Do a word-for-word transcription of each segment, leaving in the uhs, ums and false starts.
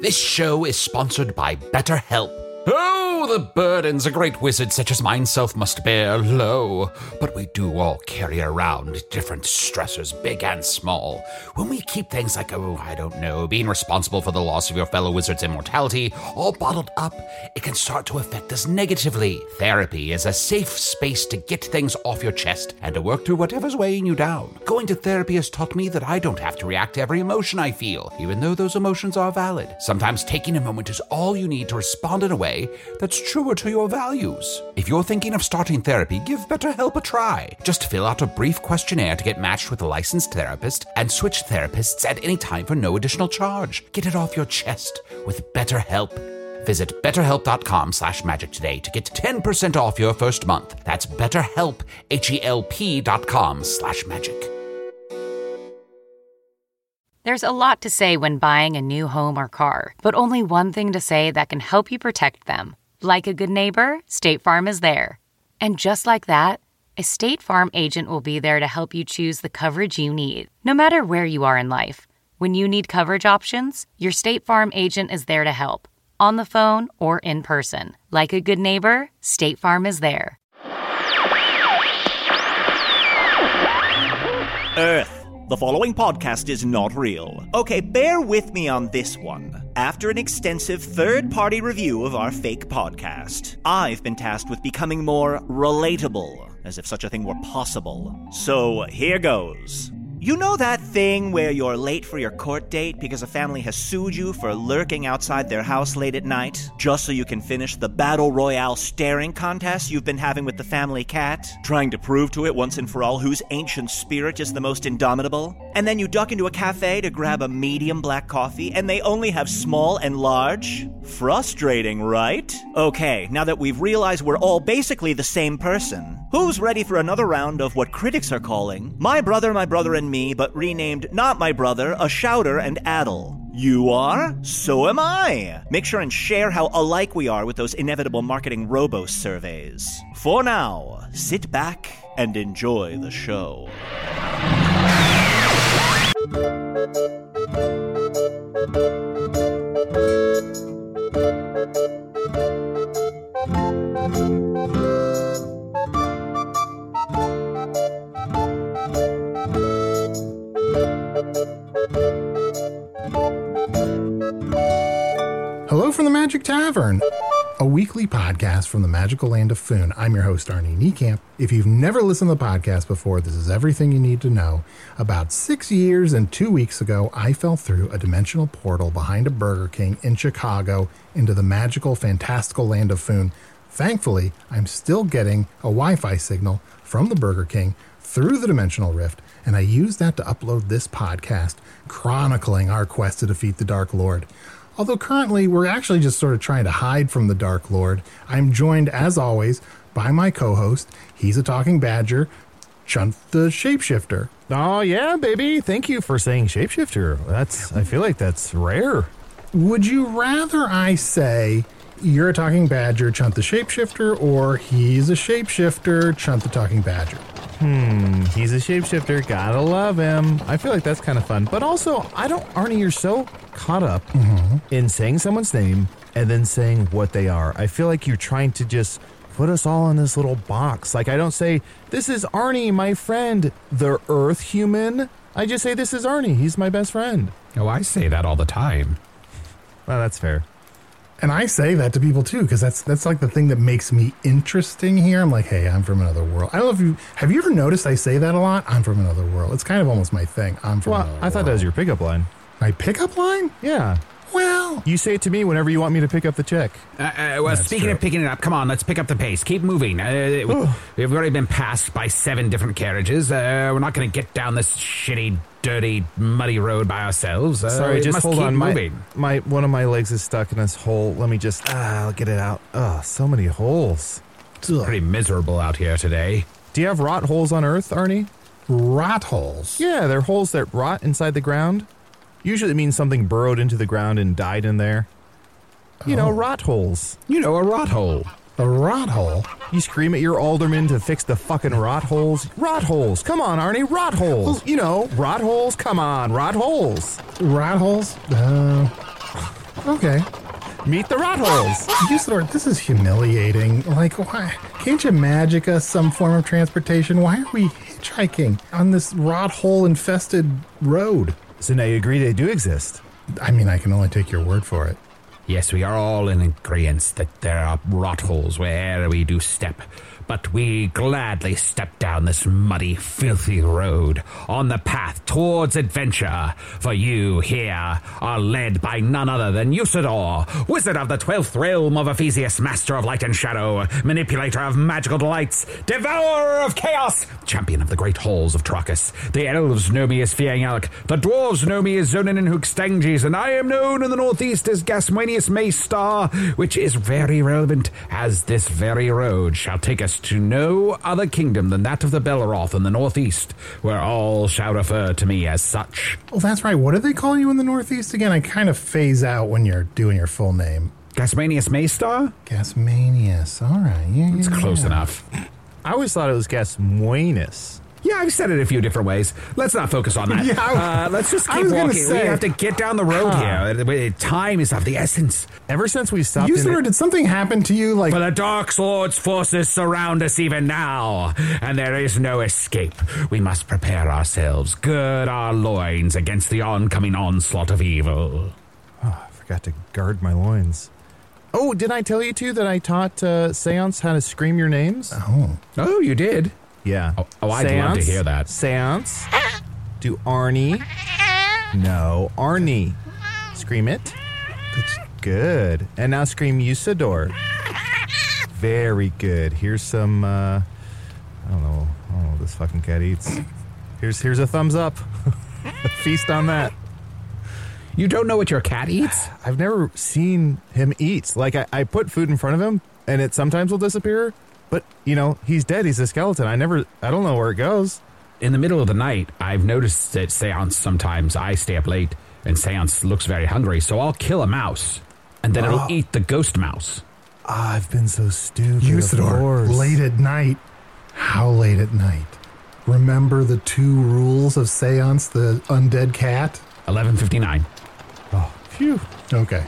This show is sponsored by BetterHelp. Oh, the burdens a great wizard such as myself must bear, lo. But we do all carry around different stressors, big and small. When we keep things like, oh, I don't know, being responsible for the loss of your fellow wizard's immortality, all bottled up, it can start to affect us negatively. Therapy is a safe space to get things off your chest and to work through whatever's weighing you down. Going to therapy has taught me that I don't have to react to every emotion I feel, even though those emotions are valid. Sometimes taking a moment is all you need to respond in a way that's truer to your values. If you're thinking of starting therapy, give BetterHelp a try. Just fill out a brief questionnaire to get matched with a licensed therapist and switch therapists at any time for no additional charge. Get it off your chest with BetterHelp. Visit betterhelp.com slash magic today to get ten percent off your first month. That's betterhelp, H-E-L-P dot com slash magic. There's a lot to say when buying a new home or car, but only one thing to say that can help you protect them. Like a good neighbor, State Farm is there. And just like that, a State Farm agent will be there to help you choose the coverage you need, no matter where you are in life. When you need coverage options, your State Farm agent is there to help, on the phone or in person. Like a good neighbor, State Farm is there. Earth. The following podcast is not real. Okay, bear with me on this one. After an extensive third-party review of our fake podcast, I've been tasked with becoming more relatable, as if such a thing were possible. So, here goes. You know that thing where you're late for your court date because a family has sued you for lurking outside their house late at night, just so you can finish the battle royale staring contest you've been having with the family cat, trying to prove to it once and for all whose ancient spirit is the most indomitable? And then you duck into a cafe to grab a medium black coffee, and they only have small and large? Frustrating, right? Okay, now that we've realized we're all basically the same person, who's ready for another round of what critics are calling My Brother, My Brother and Me, but renamed Not My Brother, A Shouter and Addle? You are? So am I. Make sure and share how alike we are with those inevitable marketing robo surveys. For now, sit back and enjoy the show. Hello from the Magic Tavern, a weekly podcast from the magical land of Foon. I'm your host, Arnie Niekamp. If you've never listened to the podcast before, this is everything you need to know. About six years and two weeks ago, I fell through a dimensional portal behind a Burger King in Chicago into the magical, fantastical land of Foon. Thankfully, I'm still getting a Wi-Fi signal from the Burger King through the dimensional rift, and I use that to upload this podcast chronicling our quest to defeat the Dark Lord. Although currently we're actually just sort of trying to hide from the Dark Lord, I'm joined, as always, by my co-host. He's a talking badger, Chunt the Shapeshifter. Oh, yeah, baby. Thank you for saying shapeshifter. That's, I feel like that's rare. Would you rather I say you're a talking badger, Chunt the Shapeshifter, or he's a shapeshifter, Chunt the talking badger? Hmm, he's a shapeshifter. Gotta love him. I feel like that's kind of fun. But also, I don't, Arnie, you're so caught up mm-hmm. in saying someone's name and then saying what they are. I feel like you're trying to just put us all in this little box. Like, I don't say, this is Arnie, my friend, the Earth human. I just say, this is Arnie. He's my best friend. Oh, I say that all the time. Well, that's fair. And I say that to people too, because that's that's like the thing that makes me interesting here. I'm like, hey, I'm from another world. I don't know if you have you ever noticed I say that a lot? I'm from another world. It's kind of almost my thing. I'm from well, another world. I thought that was your pickup line. My pickup line? Yeah. Well, you say it to me whenever you want me to pick up the check. Uh, uh, well, That's speaking true. of picking it up, come on, let's pick up the pace. Keep moving. Uh, we've already been passed by seven different carriages. Uh, we're not going to get down this shitty, dirty, muddy road by ourselves. Uh, Sorry, just must hold keep on. Moving. My, my one of my legs is stuck in this hole. Let me just, ah, I'll get it out. Oh, so many holes. It's pretty miserable out here today. Do you have rot holes on Earth, Arnie? Rot holes? Yeah, they're holes that rot inside the ground. Usually it means something burrowed into the ground and died in there. You oh. know, rot holes. You know, a rot hole. A rot hole? You scream at your alderman to fix the fucking rot holes. Rot holes. Come on, Arnie. Rot holes. You know, rot holes. Come on, rot holes. Rot holes? Uh, Okay. Meet the rot holes. Usador, this is humiliating. Like, why can't you magic us some form of transportation? Why are we hitchhiking on this rot hole infested road? So now you agree they do exist. I mean, I can only take your word for it. Yes, we are all in agreement that there are rot holes wherever we do step. But we gladly step down this muddy, filthy road on the path towards adventure. For you here are led by none other than Usador, wizard of the twelfth realm of Ephesius, master of light and shadow, manipulator of magical delights, devourer of chaos, champion of the great halls of Trachis. The elves know me as Fiang Alec, the dwarves know me as Zonin and Hookstanges, and I am known in the northeast as Gasmanius Maystar, which is very relevant, as this very road shall take us to no other kingdom than that of the Belleroth in the northeast, where all shall refer to me as such. Oh, that's right. What do they call you in the Northeast again? I kind of phase out when you're doing your full name. Gasmanius Maystar? Gasmanius. All right. Yeah, yeah, It's close yeah. enough. I always thought it was Gasmuenus. Yeah, I've said it a few different ways. Let's not focus on that. Yeah, I- uh, let's just I keep was gonna walking. say- we have to get down the road Huh. here. Time is of the essence. Ever since we stopped in Usador, it, did something happen to you? Like, For the Dark Lord's forces surround us even now, and there is no escape. We must prepare ourselves, gird our loins against the oncoming onslaught of evil. I forgot to guard my loins. Oh, did I tell you too that I taught uh, Seance how to scream your names? oh, Oh, you did? Yeah. Oh, oh, I'd love to hear that. Seance. Do Arnie. No, Arnie. Scream it. That's good. And now scream Usador. Very good. Here's some, uh, I don't know. I don't know what this fucking cat eats. Here's, here's a thumbs up. Feast on that. You don't know what your cat eats? I've never seen him eat. Like, I, I put food in front of him, and it sometimes will disappear. But, you know, he's dead. He's a skeleton. I never, I don't know where it goes. In the middle of the night, I've noticed that Seance sometimes I stay up late, and Seance looks very hungry, so I'll kill a mouse, and then Oh. it'll eat the ghost mouse. Ah, I've been so stupid. of Usador, course. late at night. How late at night? Remember the two rules of Seance, the undead cat? eleven fifty-nine. Phew. Okay.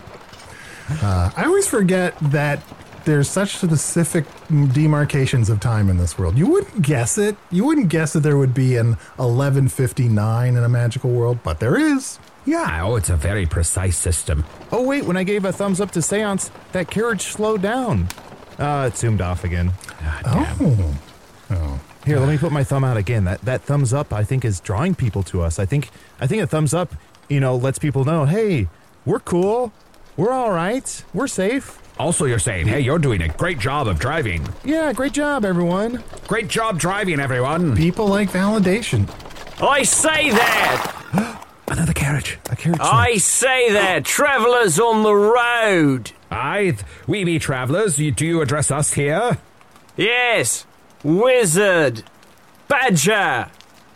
Uh, I always forget that there's such specific demarcations of time in this world. You wouldn't guess it. You wouldn't guess that there would be an eleven fifty-nine in a magical world, but there is. Yeah, oh, it's a very precise system. Oh, wait, when I gave a thumbs up to Seance, that carriage slowed down. Uh, it zoomed off again. Ah, damn. Oh. Oh. Here, let me put my thumb out again. That that thumbs up, I think, is drawing people to us. I think I think a thumbs up, you know, lets people know, hey, we're cool. We're all right. We're safe. Also, you're saying, hey, you're doing a great job of driving. Yeah, great job, everyone. Great job driving, everyone. People like validation. I say that! Another carriage. A carriage. I say that! Travellers on the road! Aye, we be travellers. You, do you address us here? Yes! Wizard! Badger!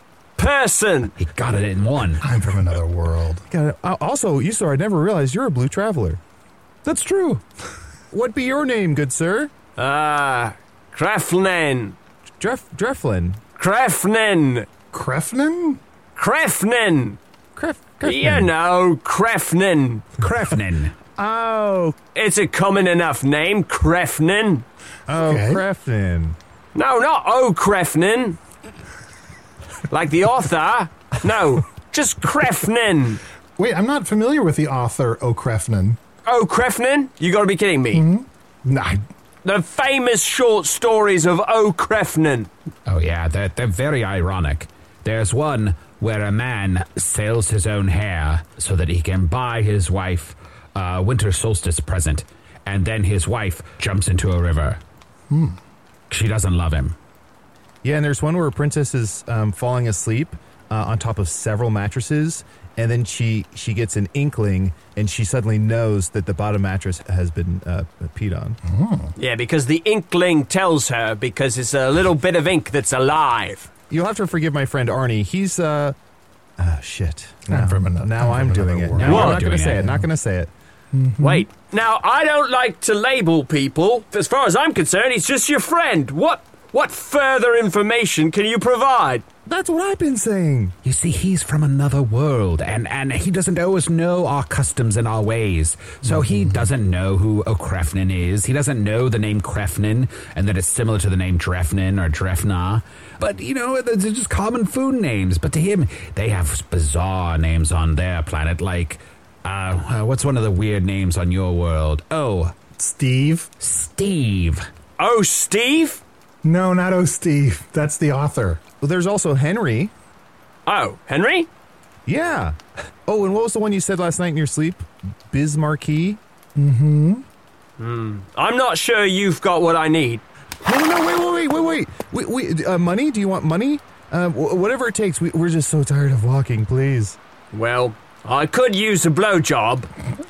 Person! He got it in one. I'm from another world. Got it. Uh, also, you sir, I never realized you're a blue traveler. That's true. What be your name, good sir? Ah, Krefnen! Dref Dreflin. Krefnen! Krefnen? Krefnen! Kref. Krefnin. You know, Krefnen. Krefnen. Oh, It's a common enough name, Krefnen. oh, Okay. Krefnin. No, not O Krefnen. Like the author. No, just Krefnen. Wait, I'm not familiar with the author O. Krefnen. O Krefnen? You gotta be kidding me. No, I- The famous short stories of O Krefnen. Oh, yeah, they're, they're very ironic. There's one where a man sells his own hair so that he can buy his wife a winter solstice present, and then his wife jumps into a river. Hmm. She doesn't love him. Yeah, and there's one where a princess is um, falling asleep uh, on top of several mattresses, and then she she gets an inkling, and she suddenly knows that the bottom mattress has been uh, peed on. Yeah, because the inkling tells her because it's a little bit of ink that's alive. You'll have to forgive my friend Arnie. He's uh, ah shit. Now, from ano- now I'm I'm from doing another it. world. No, What? I'm not going Doing to say it. it. Not going to say it. Wait, now I don't like to label people. As far as I'm concerned, he's just your friend. What what further information can you provide? That's what I've been saying. You see, he's from another world, and, and he doesn't always know our customs and our ways. So he doesn't know who O'Krefnin is. He doesn't know the name Krefnin, and that it's similar to the name Drefnin or Drefna. But, you know, they're just common food names. But to him, they have bizarre names on their planet, like, uh, what's one of the weird names on your world? Oh, Steve? Steve. Oh, Steve? No, not Oh Steve. That's the author. Well, there's also Henry. Oh, Henry? Yeah. Oh, and what was the one you said last night in your sleep? Bismarcky? Mm-hmm. Hmm. I'm not sure you've got what I need. No, no, no, wait, wait, wait, wait, wait. wait, wait uh, money? Do you want money? Uh, w- whatever it takes. We, we're just so tired of walking, please. Well, I could use a blowjob.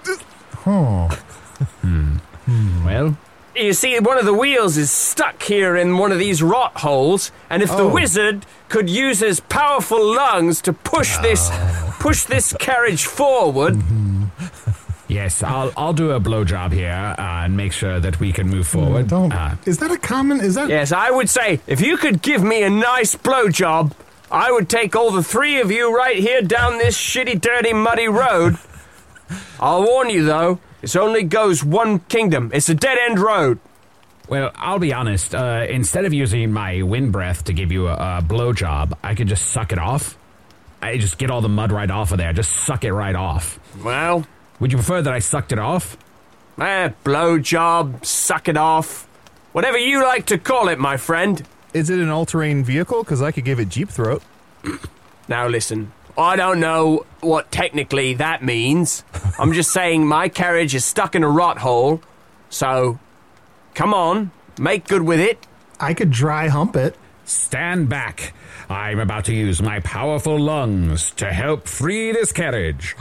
Oh. hmm. Hmm. Well... You see, one of the wheels is stuck here in one of these rot holes, and if Oh. the wizard could use his powerful lungs to push Oh. this push this carriage forward... Mm-hmm. Yes, I'll I'll do a blowjob here uh, and make sure that we can move forward. Don't. Uh, Is that a common? Is that? Yes, I would say, if you could give me a nice blowjob, I would take all the three of you right here down this shitty, dirty, muddy road. I'll warn you, though, it only goes one kingdom. It's a dead-end road. Well, I'll be honest. Uh, instead of using my wind breath to give you a, a blowjob, I could just suck it off. I just get all the mud right off of there. Just suck it right off. Well... Would you prefer that I sucked it off? Eh, blowjob, suck it off. Whatever you like to call it, my friend. Is it an all-terrain vehicle? Because I could give it Jeep throat. Now listen, I don't know what technically that means. I'm just saying my carriage is stuck in a rot hole. So, come on, make good with it. I could dry hump it. Stand back. I'm about to use my powerful lungs to help free this carriage.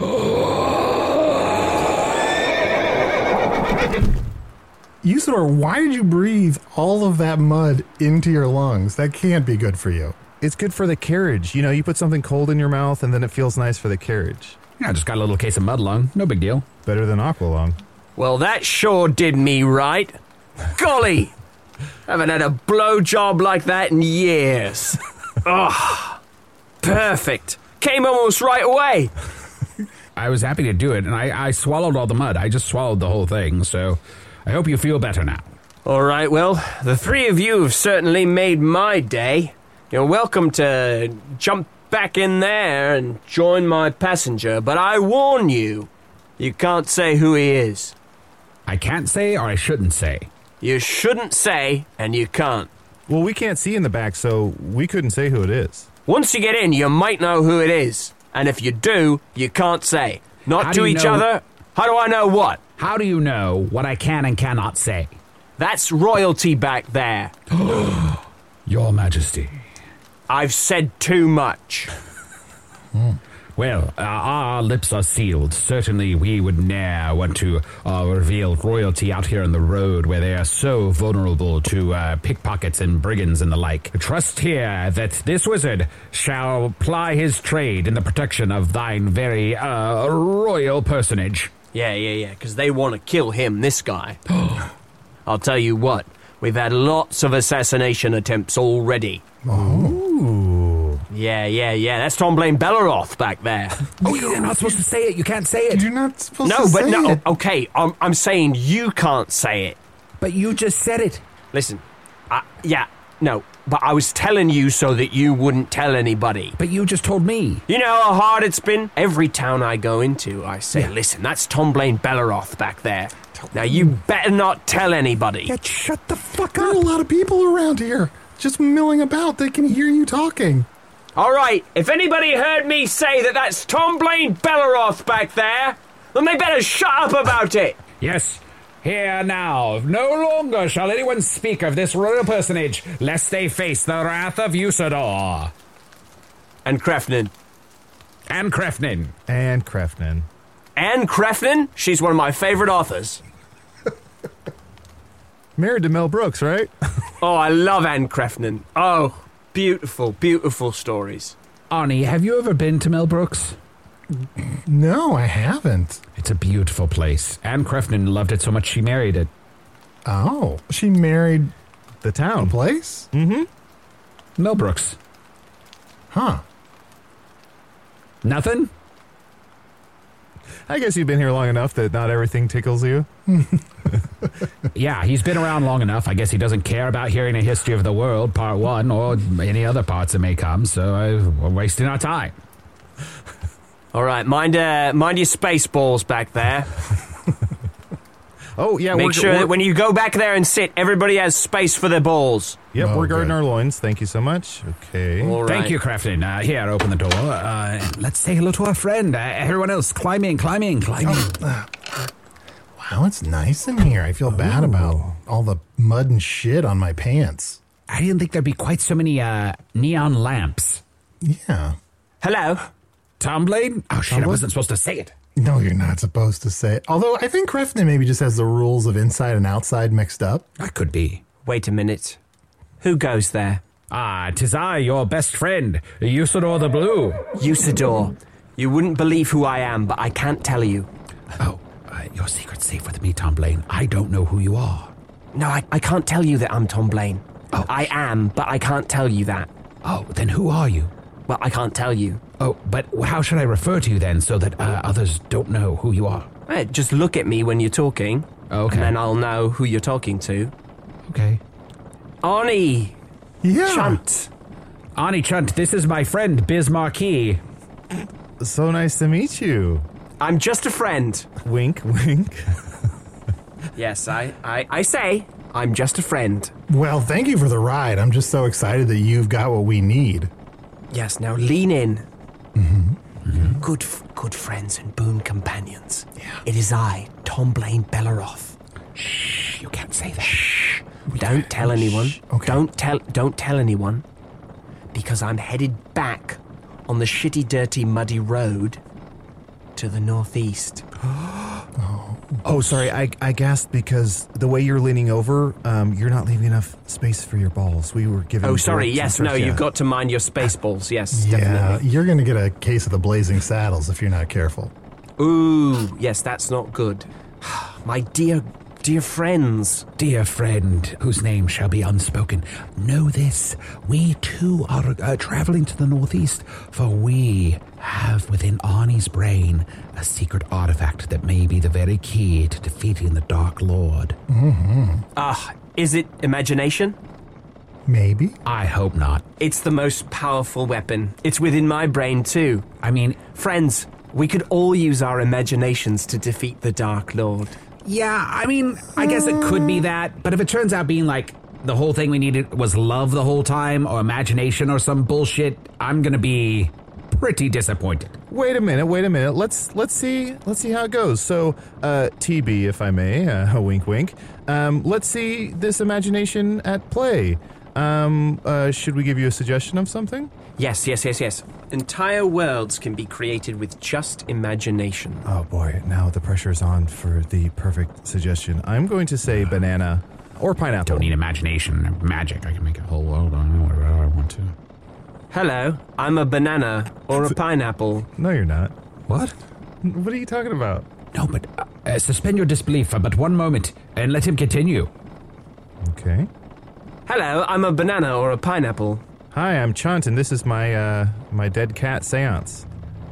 Usador, why did you breathe all of that mud into your lungs? That can't be good for you. It's good for the carriage. You know, you put something cold in your mouth and then it feels nice for the carriage. Yeah, I just got a little case of mud lung. No big deal. Better than Aqualung. Well, that sure did me right. Golly! Haven't had a blowjob like that in years. Oh, perfect. Came almost right away. I was happy to do it, and I, I swallowed all the mud. I just swallowed the whole thing, so I hope you feel better now. All right, well, the three of you have certainly made my day. You're welcome to jump back in there and join my passenger, but I warn you, you can't say who he is. I can't say or I shouldn't say? You shouldn't say, and you can't. Well, we can't see in the back, so we couldn't say who it is. Once you get in, you might know who it is. And if you do, you can't say. Not How to do you each know- other. How do I know what? How do you know what I can and cannot say? That's royalty back there. Your Majesty. I've said too much. Well, uh, our lips are sealed. Certainly we would ne'er want to uh, reveal royalty out here on the road where they are so vulnerable to uh, pickpockets and brigands and the like. Trust here that this wizard shall ply his trade in the protection of thine very uh, royal personage. Yeah, yeah, yeah, because they want to kill him, this guy. I'll tell you what, we've had lots of assassination attempts already. Ooh. Yeah, yeah, yeah, that's Tom Blaine Belleroth back there. Oh, you're not supposed to say it. You can't say it. You're not supposed No, to but say no, it. okay, I'm, I'm saying you can't say it. But you just said it. Listen, I, yeah, no, but I was telling you so that you wouldn't tell anybody. But you just told me. You know how hard it's been? Every town I go into, I say, Yeah. listen, that's Tom Blaine Belleroth back there. Now, you better not tell anybody. Yeah, shut the fuck There are a up. lot of people around here just milling about. They can hear you talking. All right, if anybody heard me say that that's Tom Blaine Belleroth back there, then they better shut up about it. Yes. Here now, no longer shall anyone speak of this royal personage, lest they face the wrath of Usador. And Krefnin. And Krefnin. And Krefnin. Anne Krefnin? She's one of my favorite authors. Married to Mel Brooks, right? Oh, I love Anne Krefnin. Oh, beautiful, beautiful stories. Arnie, have you ever been to Mel Brooks? No, I haven't. It's a beautiful place. Anne Krefnin loved it so much she married it. Oh, she married The a town. place? Mel Brooks. Huh. Nothing? I guess you've been here long enough that not everything tickles you. Yeah, he's been around long enough. I guess he doesn't care about hearing a history of the world, part one, or any other parts that may come, so uh, we're wasting our time. All right, mind uh, mind your space balls back there. Oh, yeah. Make we're, sure we're, that when you go back there and sit, everybody has space for their balls. Yep, Oh, we're guarding good. our loins. Thank you so much. Okay. All right. Thank you, Crafton. Uh, here, open the door. Uh, let's say hello to our friend. Uh, everyone else, climb in, climb in, climb in. Wow, it's nice in here. I feel bad about all the mud and shit on my pants. I didn't think there'd be quite so many uh, neon lamps. Yeah. Hello. Tom Blade? Oh, shit, I Tom wasn't supposed to say it. No, you're not supposed to say it. Although I think Crefton maybe just has the rules of inside and outside mixed up. That could be. Wait a minute. Who goes there? Ah, 'tis I, your best friend, Usador the Blue. Usador. You wouldn't believe who I am, but I can't tell you. Oh, uh, your secret's safe with me, Tom Blaine. I don't know who you are. No, I, I can't tell you that I'm Tom Blaine. Oh. I am, but I can't tell you that. Oh, then who are you? Well, I can't tell you. Oh, but how should I refer to you then so that uh, others don't know who you are? Eh, just look at me when you're talking. Okay. And then I'll know who you're talking to. Okay. Arnie Yeah. Chunt. Ani Chunt, this is my friend, Biz Marquis. So nice to meet you. I'm just a friend. Wink, wink. Yes, I, I, I say I'm just a friend. Well, thank you for the ride. I'm just so excited that you've got what we need. Yes, now lean in. Mm-hmm. Mm-hmm. Good, f- good friends and boon companions. Yeah. It is I, Tom Blaine Belleroth. Shh, you can't say that. Shh. Don't tell anyone. Okay. Don't tell. Don't tell anyone, because I'm headed back on the shitty, dirty, muddy road to the northeast. Oh, sorry. I, I gasped because the way you're leaning over, um, you're not leaving enough space for your balls. We were given. Oh, sorry. directions Yes, first, no. yeah. You've got to mind your space balls. Yes, Yeah, definitely. you're going to get a case of the blazing saddles if you're not careful. Ooh, yes, that's not good. My dear, dear friends. Dear friend, whose name shall be unspoken, know this. We too are uh, traveling to the northeast, for we have within Arnie's brain a secret artifact that may be the very key to defeating the Dark Lord. Ah, is it imagination? Maybe. I hope not. It's the most powerful weapon. It's within my brain too. I mean, Friends, we could all use our imaginations to defeat the Dark Lord. yeah, I mean, I guess it could be that, but if it turns out being like the whole thing we needed was love the whole time, or imagination, or some bullshit, I'm gonna be pretty disappointed. Wait a minute. Wait a minute. Let's let's see. Let's see how it goes. So, uh, T B, if I may, uh, wink, wink. Um, let's see this imagination at play. Um, uh, should we give you a suggestion of something? Yes, yes, yes, yes. Entire worlds can be created with just imagination. Oh boy, now the pressure's on for the perfect suggestion. I'm going to say banana or pineapple. Don't need imagination or magic. I can make a whole world on whatever I want to. Hello, I'm a banana or a pineapple. No, you're not. What? What are you talking about? No, but uh, uh, suspend your disbelief for but one moment and let him continue. Okay. Hello, I'm a banana or a pineapple. Hi, I'm Chunt, and this is my uh, my dead cat seance.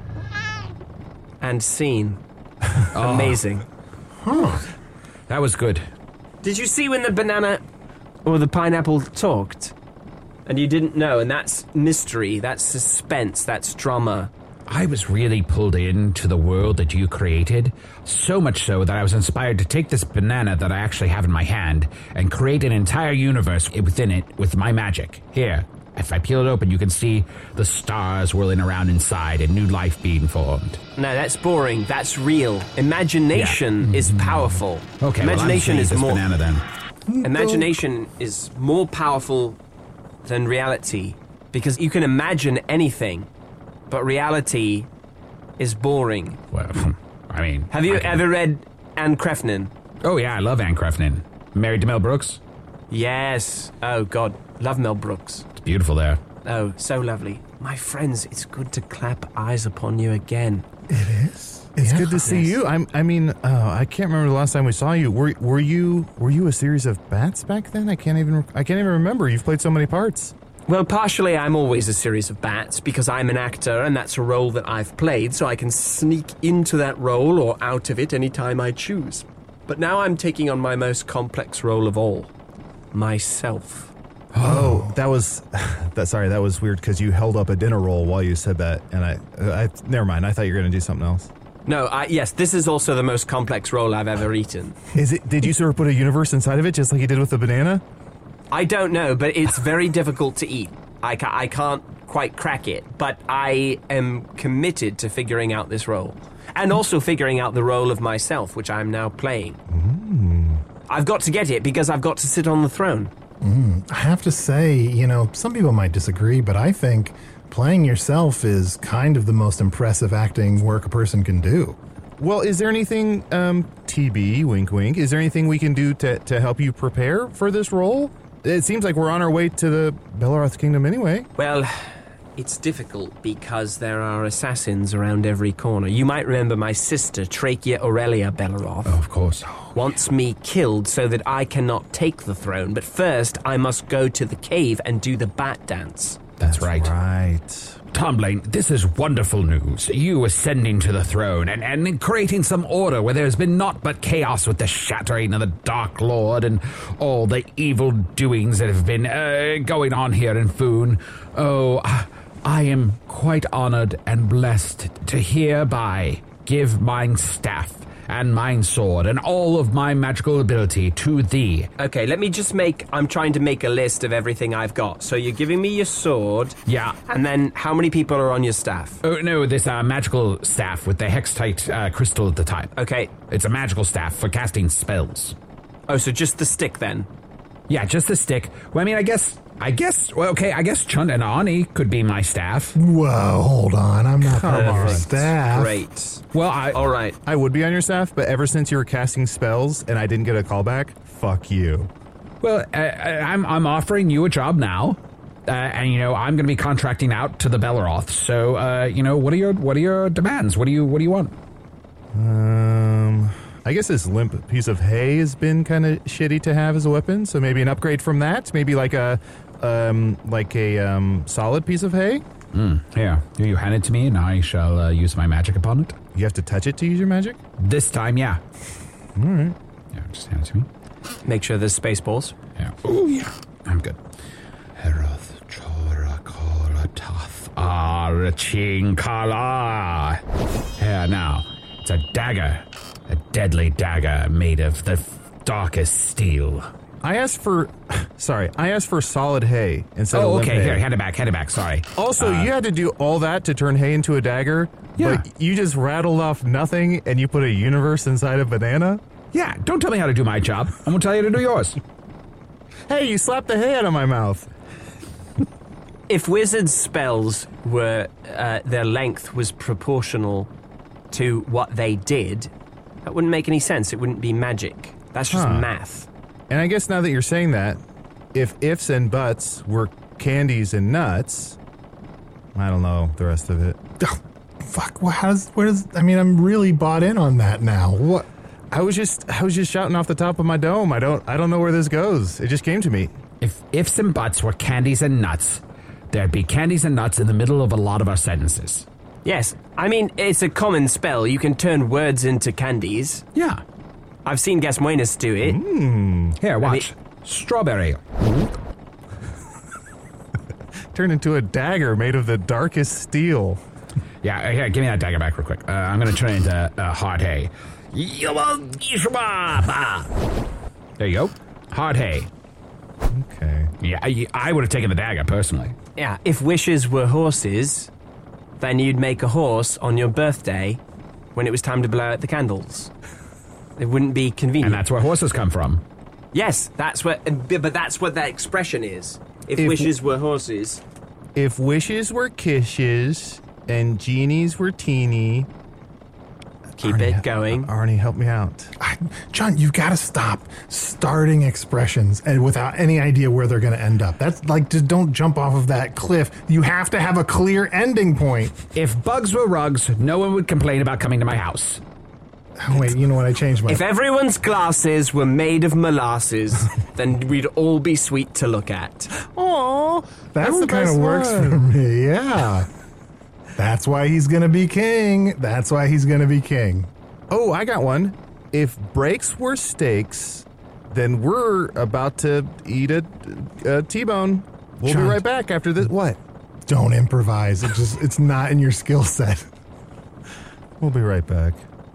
And scene. Amazing. That was good. Did you see when the banana or the pineapple talked? And you didn't know, and that's mystery, that's suspense, that's drama. I was really pulled into the world that you created, so much so that I was inspired to take this banana that I actually have in my hand and create an entire universe within it with my magic. Here, if I peel it open, you can see the stars whirling around inside and new life being formed. No, that's boring, that's real. Imagination is powerful. Okay, Imagination well, I'm is this more banana then. Imagination is more powerful than reality because you can imagine anything, but reality is boring. Well, I mean... Have you I can- ever read Anne Krefnin? Oh, yeah, I love Anne Krefnin. Married to Mel Brooks? Yes. Oh, God. Love Mel Brooks. It's beautiful there. Oh, so lovely. My friends, it's good to clap eyes upon you again. It is. It's Yeah. good to see Yes. you. I'm. I mean, uh, I can't remember the last time we saw you. Were Were you Were you a series of bats back then? I can't even. I can't even remember. You've played so many parts. Well, partially I'm always a series of bats because I'm an actor and that's a role that I've played, so I can sneak into that role or out of it anytime I choose. But now I'm taking on my most complex role of all. Myself. Oh, that was that. Sorry, that was weird because you held up a dinner roll while you said that, and I, I never mind. I thought you were going to do something else. No, I, yes, this is also the most complex role I've ever eaten. Is it? Did you sort of put a universe inside of it, just like you did with the banana? I don't know, but it's very difficult to eat. I, ca- I can't quite crack it, but I am committed to figuring out this role. And also figuring out the role of myself, which I'm now playing. Mm. I've got to get it because I've got to sit on the throne. Mm. I have to say, you know, some people might disagree, but I think playing yourself is kind of the most impressive acting work a person can do. Well, is there anything, um, T B, wink wink, is there anything we can do to, to help you prepare for this role? It seems like we're on our way to the Belleroth Kingdom anyway. Well, it's difficult because there are assassins around every corner. You might remember my sister, Trachea Aurelia Belleroth. Oh, of course. Wants me killed so that I cannot take the throne. But first, I must go to the cave and do the bat dance. That's, That's right. Right. Tom Blaine, this is wonderful news. You ascending to the throne and, and creating some order where there's been naught but chaos with the shattering of the Dark Lord and all the evil doings that have been uh, going on here in Foon. Oh, I am quite honored and blessed to hereby give mine staff and mine sword and all of my magical ability to thee. Okay, let me just make... I'm trying to make a list of everything I've got. So you're giving me your sword. Yeah. And then how many people are on your staff? Oh, no, this uh, magical staff with the hextite uh, crystal at the top. Okay. It's a magical staff for casting spells. Oh, so just the stick then? Yeah, just the stick. Well, I mean, I guess... I guess... Well, okay, I guess Chunt and Ani could be my staff. Whoa, hold on. I'm not part of our staff. Great. Well, I... All right. I would be on your staff, but ever since you were casting spells and I didn't get a callback, fuck you. Well, uh, I'm I'm offering you a job now, uh, and you know I'm going to be contracting out to the Belleroth. So, uh, you know, what are your what are your demands? What do you what do you want? Um, I guess this limp piece of hay has been kind of shitty to have as a weapon. So maybe an upgrade from that. Maybe like a um like a um solid piece of hay. Mm, here, here, you hand it to me, and I shall uh, use my magic upon it. You have to touch it to use your magic? This time, yeah. All right. Yeah, just hand it to me. Make sure there's space balls. Yeah. Oh, yeah. I'm good. Heroth Chora Kora Tath Araching Kala. Here now. It's a dagger. A deadly dagger made of the darkest steel. I asked for, sorry, I asked for solid hay instead oh, of limp okay. hay. Here, hand it back, hand it back. Sorry. Also, uh, you had to do all that to turn hay into a dagger? Yeah. But you just rattled off nothing and you put a universe inside a banana? Yeah, don't tell me how to do my job. I'm going to tell you to do yours. Hey, you slapped the hay out of my mouth. If wizards' spells were, uh, their length was proportional to what they did, that wouldn't make any sense. It wouldn't be magic. That's just Huh. math. And I guess now that you're saying that, if ifs and buts were candies and nuts, I don't know the rest of it. Oh, fuck. Well, how's, where does, I mean, I'm really bought in on that now. What? I was just I was just shouting off the top of my dome. I don't I don't know where this goes. It just came to me. If ifs and buts were candies and nuts, there'd be candies and nuts in the middle of a lot of our sentences. Yes, I mean, it's a common spell. You can turn words into candies. Yeah. I've seen Gasmuenus do it. Mm. Here, watch. Strawberry. Turned into a dagger made of the darkest steel. Yeah, uh, here, give me that dagger back real quick. Uh, I'm going to turn it into uh, hard hay. There you go. Hard hay. Okay. Yeah, I, I would have taken the dagger, personally. Yeah, if wishes were horses, then you'd make a horse on your birthday when it was time to blow out the candles. It wouldn't be convenient. And that's where horses come from. Yes, that's what, but that's what that expression is. If, If- wishes were horses. If wishes were kisses and genies were teeny. Keep Arnie, it going. Arnie, help me out. I, John, you've got to stop starting expressions and without any idea where they're going to end up. That's like, just don't jump off of that cliff. You have to have a clear ending point. If bugs were rugs, no one would complain about coming to my house. Oh, wait, you know what? I changed my... If everyone's glasses were made of molasses, then we'd all be sweet to look at. Aw, that one kind of works for me, yeah. That's why he's going to be king. That's why he's going to be king. Oh, I got one. If breaks were steaks, then we're about to eat a, a T-bone. We'll John, be right back after this. What? Don't improvise. It just it's not in your skill set. We'll be right back.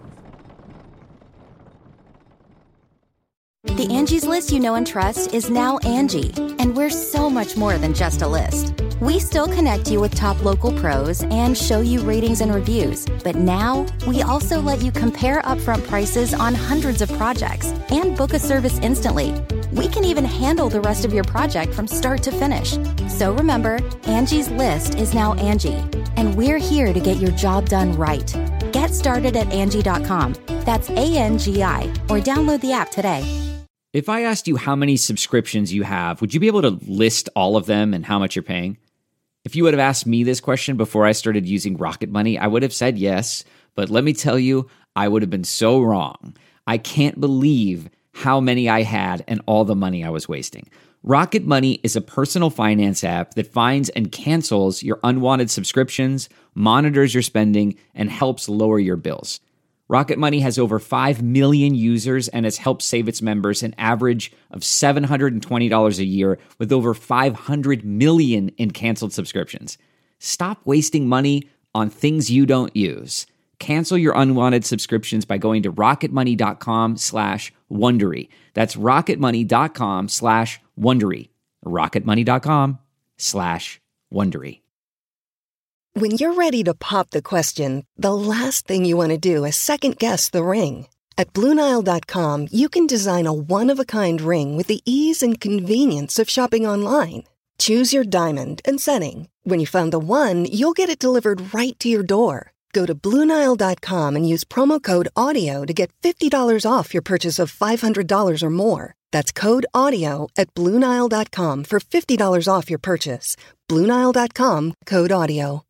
The Angie's List you know and trust is now Angie, and we're so much more than just a list. We still connect you with top local pros and show you ratings and reviews, but now we also let you compare upfront prices on hundreds of projects and book a service instantly. We can even handle the rest of your project from start to finish. So remember, Angie's List is now Angie, and we're here to get your job done right. Get started at Angie dot com. That's A N G I, or download the app today. If I asked you how many subscriptions you have, would you be able to list all of them and how much you're paying? If you would have asked me this question before I started using Rocket Money, I would have said yes, but let me tell you, I would have been so wrong. I can't believe how many I had and all the money I was wasting. Rocket Money is a personal finance app that finds and cancels your unwanted subscriptions, monitors your spending, and helps lower your bills. Rocket Money has over five million users and has helped save its members an average of seven hundred twenty dollars a year with over five hundred million in canceled subscriptions. Stop wasting money on things you don't use. Cancel your unwanted subscriptions by going to rocketmoney.com slash Wondery. That's rocketmoney.com slash Wondery. rocketmoney.com slash Wondery. When you're ready to pop the question, the last thing you want to do is second-guess the ring. At Blue Nile dot com, you can design a one-of-a-kind ring with the ease and convenience of shopping online. Choose your diamond and setting. When you find the one, you'll get it delivered right to your door. Go to Blue Nile dot com and use promo code AUDIO to get fifty dollars off your purchase of five hundred dollars or more. That's code AUDIO at Blue Nile dot com for fifty dollars off your purchase. Blue Nile dot com, code AUDIO.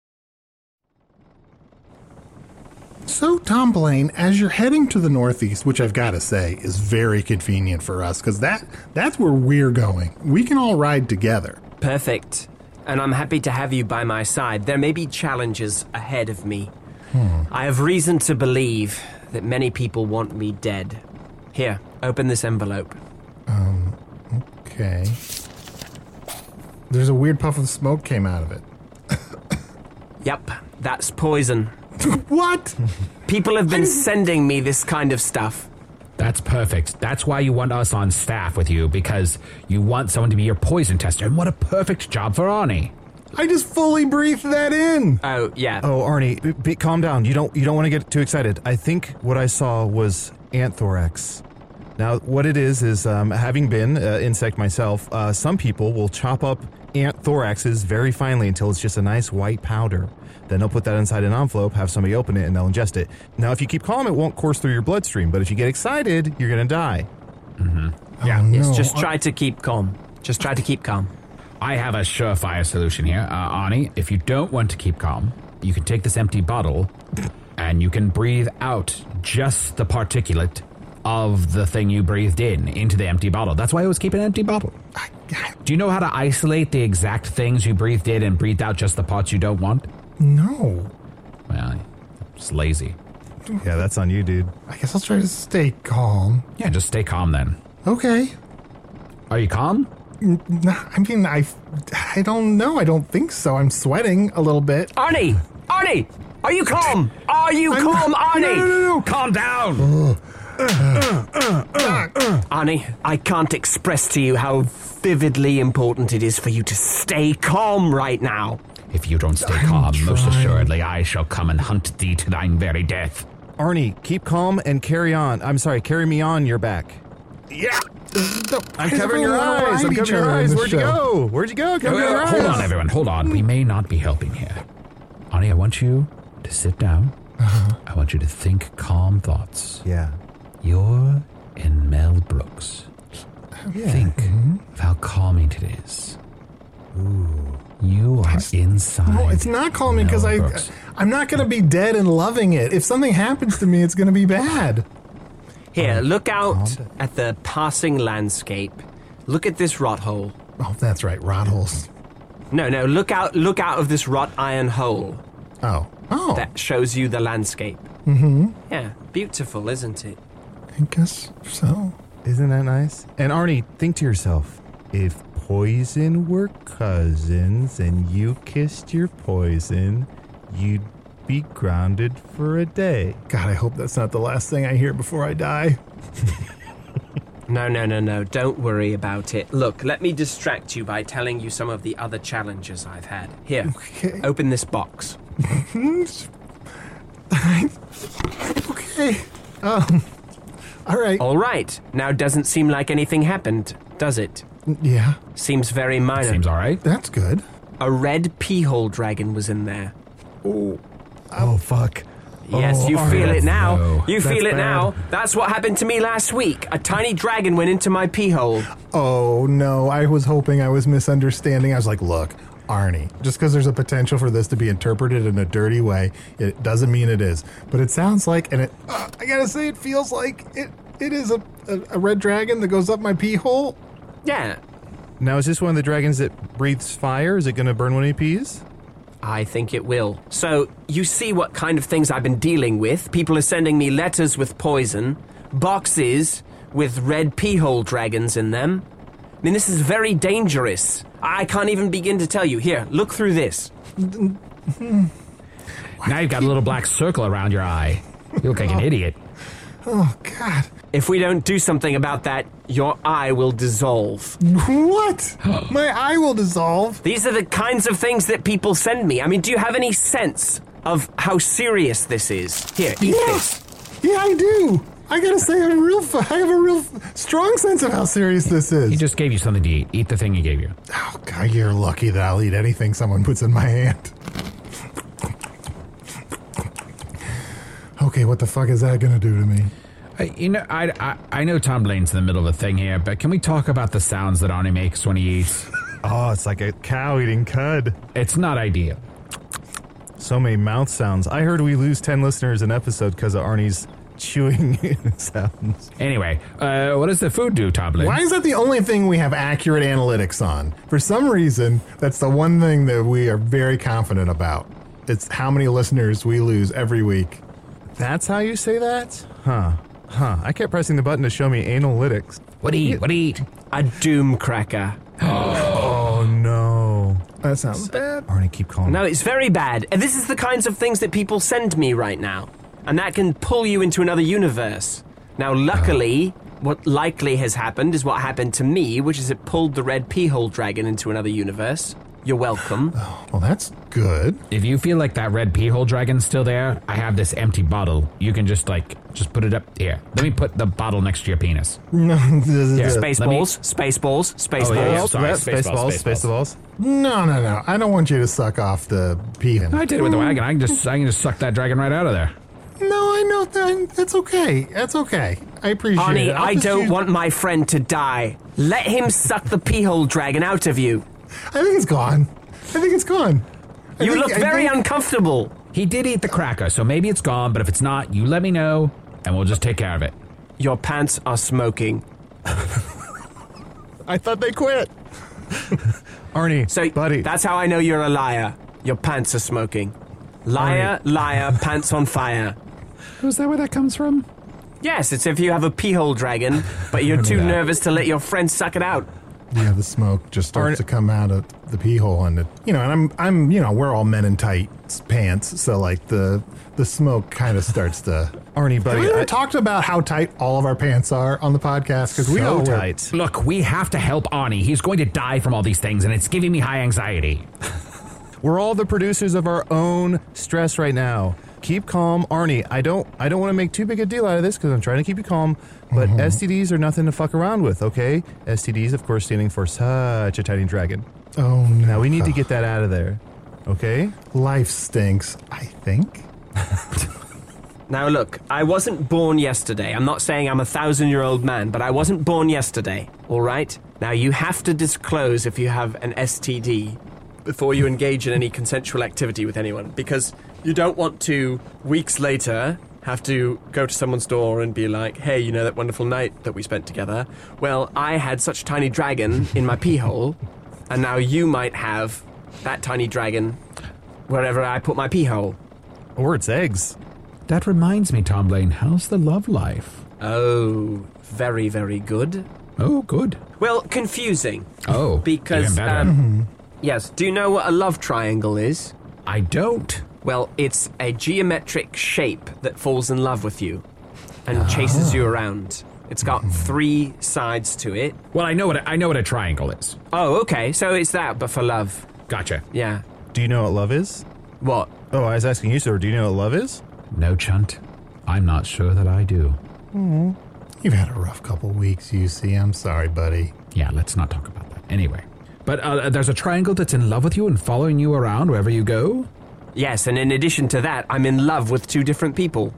So, Tom Blaine, as you're heading to the Northeast, which I've got to say is very convenient for us, because that, that's where we're going. We can all ride together. Perfect. And I'm happy to have you by my side. There may be challenges ahead of me. Hmm. I have reason to believe that many people want me dead. Here, open this envelope. Um, okay. There's a weird puff of smoke came out of it. Yep, that's poison. What? People have been sending me this kind of stuff. That's perfect. That's why you want us on staff with you, because you want someone to be your poison tester, and what a perfect job for Arnie. I just fully breathed that in. Oh, yeah. Oh, Arnie, b- b- calm down. You don't you don't want to get too excited. I think what I saw was anthrax. Now, what it is is, um, having been an uh, insect myself, uh, some people will chop up ant thoraxes very finely until it's just a nice white powder. Then they'll put that inside an envelope, have somebody open it, and they'll ingest it. Now, if you keep calm, it won't course through your bloodstream, but if you get excited, you're going to die. Mm-hmm. Yeah, oh, no. yes, just try to keep calm. Just try to keep calm. I have a surefire solution here. Uh, Arnie, if you don't want to keep calm, you can take this empty bottle and you can breathe out just the particulate of the thing you breathed in into the empty bottle. That's why I always keep an empty bottle. Do you know how to isolate the exact things you breathed in and breathed out just the parts you don't want? No. Well, it's lazy. Yeah, that's on you, dude. I guess I'll try to stay calm. Yeah, just stay calm then. Okay. Are you calm? N- I mean, I, I don't know. I don't think so. I'm sweating a little bit. Arnie! Arnie! Are you calm? Are you I'm, calm, Arnie? No, no, no, no. Calm down! Uh, uh, uh, uh. Arnie, I can't express to you how vividly important it is for you to stay calm right now. If you don't stay I'm calm, trying. most assuredly I shall come and hunt thee to thine very death. Arnie, keep calm and carry on. I'm sorry, carry me on your back. Yeah! I'm covering your eyes. I'm covering your eyes. Where'd you go? Where'd you go? Cover your eyes. Hold on, everyone. Hold on. We may not be helping here. Arnie, I want you to sit down. Uh-huh. I want you to think calm thoughts. Yeah. You're in Mel Brooks. Yeah. Think Mm-hmm. of how calming it is You are inside. No, it's not calming because I, Brooks. I'm not going to be dead and loving it. If something happens to me, it's going to be bad. Here, look out at the passing landscape. Look at this rot hole. Oh, that's right, rot holes. No, no, look out look out of this wrought iron hole. Oh. Oh. That shows you the landscape. Mm-hmm. Yeah, beautiful, isn't it? I guess so. Isn't that nice? And Arnie, think to yourself, if poison were cousins and you kissed your poison, you'd be grounded for a day. God, I hope that's not the last thing I hear before I die. No, no, no, no, don't worry about it. Look, let me distract you by telling you some of the other challenges I've had. Here, Okay. open this box. Okay. Um. All right. All right, now doesn't seem like anything happened, does it? Yeah, Seems very minor. Seems all right. that's good. A red pea-hole dragon was in there. Oh, fuck. Yes, Oh, you Arnie, feel it that's- now. no. You That's feel it bad. now. That's what happened to me last week. A tiny dragon went into my pea hole. Oh, no, I was hoping I was misunderstanding. I was like, look, Arnie, just because there's a potential for this to be interpreted in a dirty way, it doesn't mean it is. But it sounds like, and it, uh, I gotta say, it feels like it, it is a, a, a red dragon that goes up my pee hole. Yeah, Now, is this one of the dragons that breathes fire? Is it going to burn one of your peas? I think it will. So, you see what kind of things I've been dealing with. People are sending me letters with poison, boxes with red pea hole dragons in them. I mean, this is very dangerous. I can't even begin to tell you. Here, look through this. Now you've got a little black circle around your eye. You look like an idiot. Oh, God. If we don't do something about that, your eye will dissolve. What? My eye will dissolve. These are the kinds of things that people send me. I mean, do you have any sense of how serious this is? Here, eat this. Yeah, I do. I gotta say, I have a real, I have a real strong sense of how serious this is. He just gave you something to eat. Eat the thing he gave you. Oh, God, you're lucky that I'll eat anything someone puts in my hand. Okay, what the fuck is that gonna do to me? Uh, you know, I, I I know Tom Blaine's in the middle of a thing here, but can we talk about the sounds that Arnie makes when he eats? Oh, it's like a cow eating cud. It's not ideal. So many mouth sounds. I heard we lose ten listeners an episode because of Arnie's chewing sounds. Anyway, uh, what does the food do, Tom Blaine? Why is that the only thing we have accurate analytics on? For some reason, that's the one thing that we are very confident about. It's how many listeners we lose every week. That's how you say that? Huh. Huh. I kept pressing the button to show me analytics. What do you eat? What do you eat? A doom cracker. Oh, no. That sounds bad. Arnie, keep calm. No, it's very bad. And this is the kinds of things that people send me right now. And that can pull you into another universe. Now, luckily, what likely has happened is what happened to me, which is it pulled the red pea hole dragon into another universe. You're welcome. Well, that's good. If you feel like that red pea hole dragon's still there, I have this empty bottle. You can just, like, just put it up here. Let me put the bottle next to your penis. No, Yeah. Space let me- balls, space balls, space Oh, yeah, yeah, balls. sorry. Yeah, space space balls, balls, space space balls. no, no, no. I don't want you to suck off the pee. I did it with the wagon. I can just I can just suck that dragon right out of there. No, I know that. That's okay. That's okay. I appreciate Arnie, it. I'll I just don't use- want my friend to die. Let him suck the pea hole dragon out of you. I think it's gone. I think it's gone. I You think- look I very think- uncomfortable. He did eat the cracker, so maybe it's gone, but if it's not, you let me know, and we'll just take care of it. Your pants are smoking. I thought they quit. Arnie, So, buddy. that's how I know you're a liar. Your pants are smoking. Liar, liar, pants on fire. Is that where that comes from? Yes, it's if you have a pee hole dragon, but you're too that. nervous to let your friend suck it out. Yeah, the smoke just starts Aren't- to come out of the pee hole, and it, you know, and I'm, I'm, you know, we're all men in tight pants, so like the the smoke kind of starts to. Arnie, Have buddy. we ever I- talked about how tight all of our pants are on the podcast? Because we so know we're- tight. Look, we have to help Arnie. He's going to die from all these things, and it's giving me high anxiety. We're all the producers of our own stress right now. Keep calm, Arnie. I don't I don't want to make too big a deal out of this because I'm trying to keep you calm, but Mm-hmm. S T Ds are nothing to fuck around with, okay? S T Ds, of course, standing for such a tiny dragon. Oh no! Now we need to get that out of there, okay? Life stinks. I think. Now look, I wasn't born yesterday. I'm not saying I'm a thousand year old man, but I wasn't born yesterday, all right? Now, you have to disclose if you have an S T D before you engage in any consensual activity with anyone, because you don't want to, weeks later, have to go to someone's door and be like, hey, you know that wonderful night that we spent together? Well, I had such a tiny dragon in my pee hole, and now you might have that tiny dragon wherever I put my pee hole. Or it's eggs. That reminds me, Tom Blaine, how's the love life? Oh, very, very good. Oh, good. Well, confusing. Oh, because, even better. Um, yes, do you know what a love triangle is? I don't. Well, it's a geometric shape that falls in love with you and chases you around. It's got three sides to it. Well, I know what a, I know what a triangle is. Oh, okay, so it's that, but for love. Gotcha. Yeah. Do you know what love is? What? Oh, I was asking you, sir. Do you know what love is? No, Chunt. I'm not sure that I do. Mm. You've had a rough couple weeks, U C. I'm sorry, buddy. Yeah, let's not talk about that. Anyway. But uh, there's a triangle that's in love with you and following you around wherever you go? Yes, and in addition to that, I'm in love with two different people.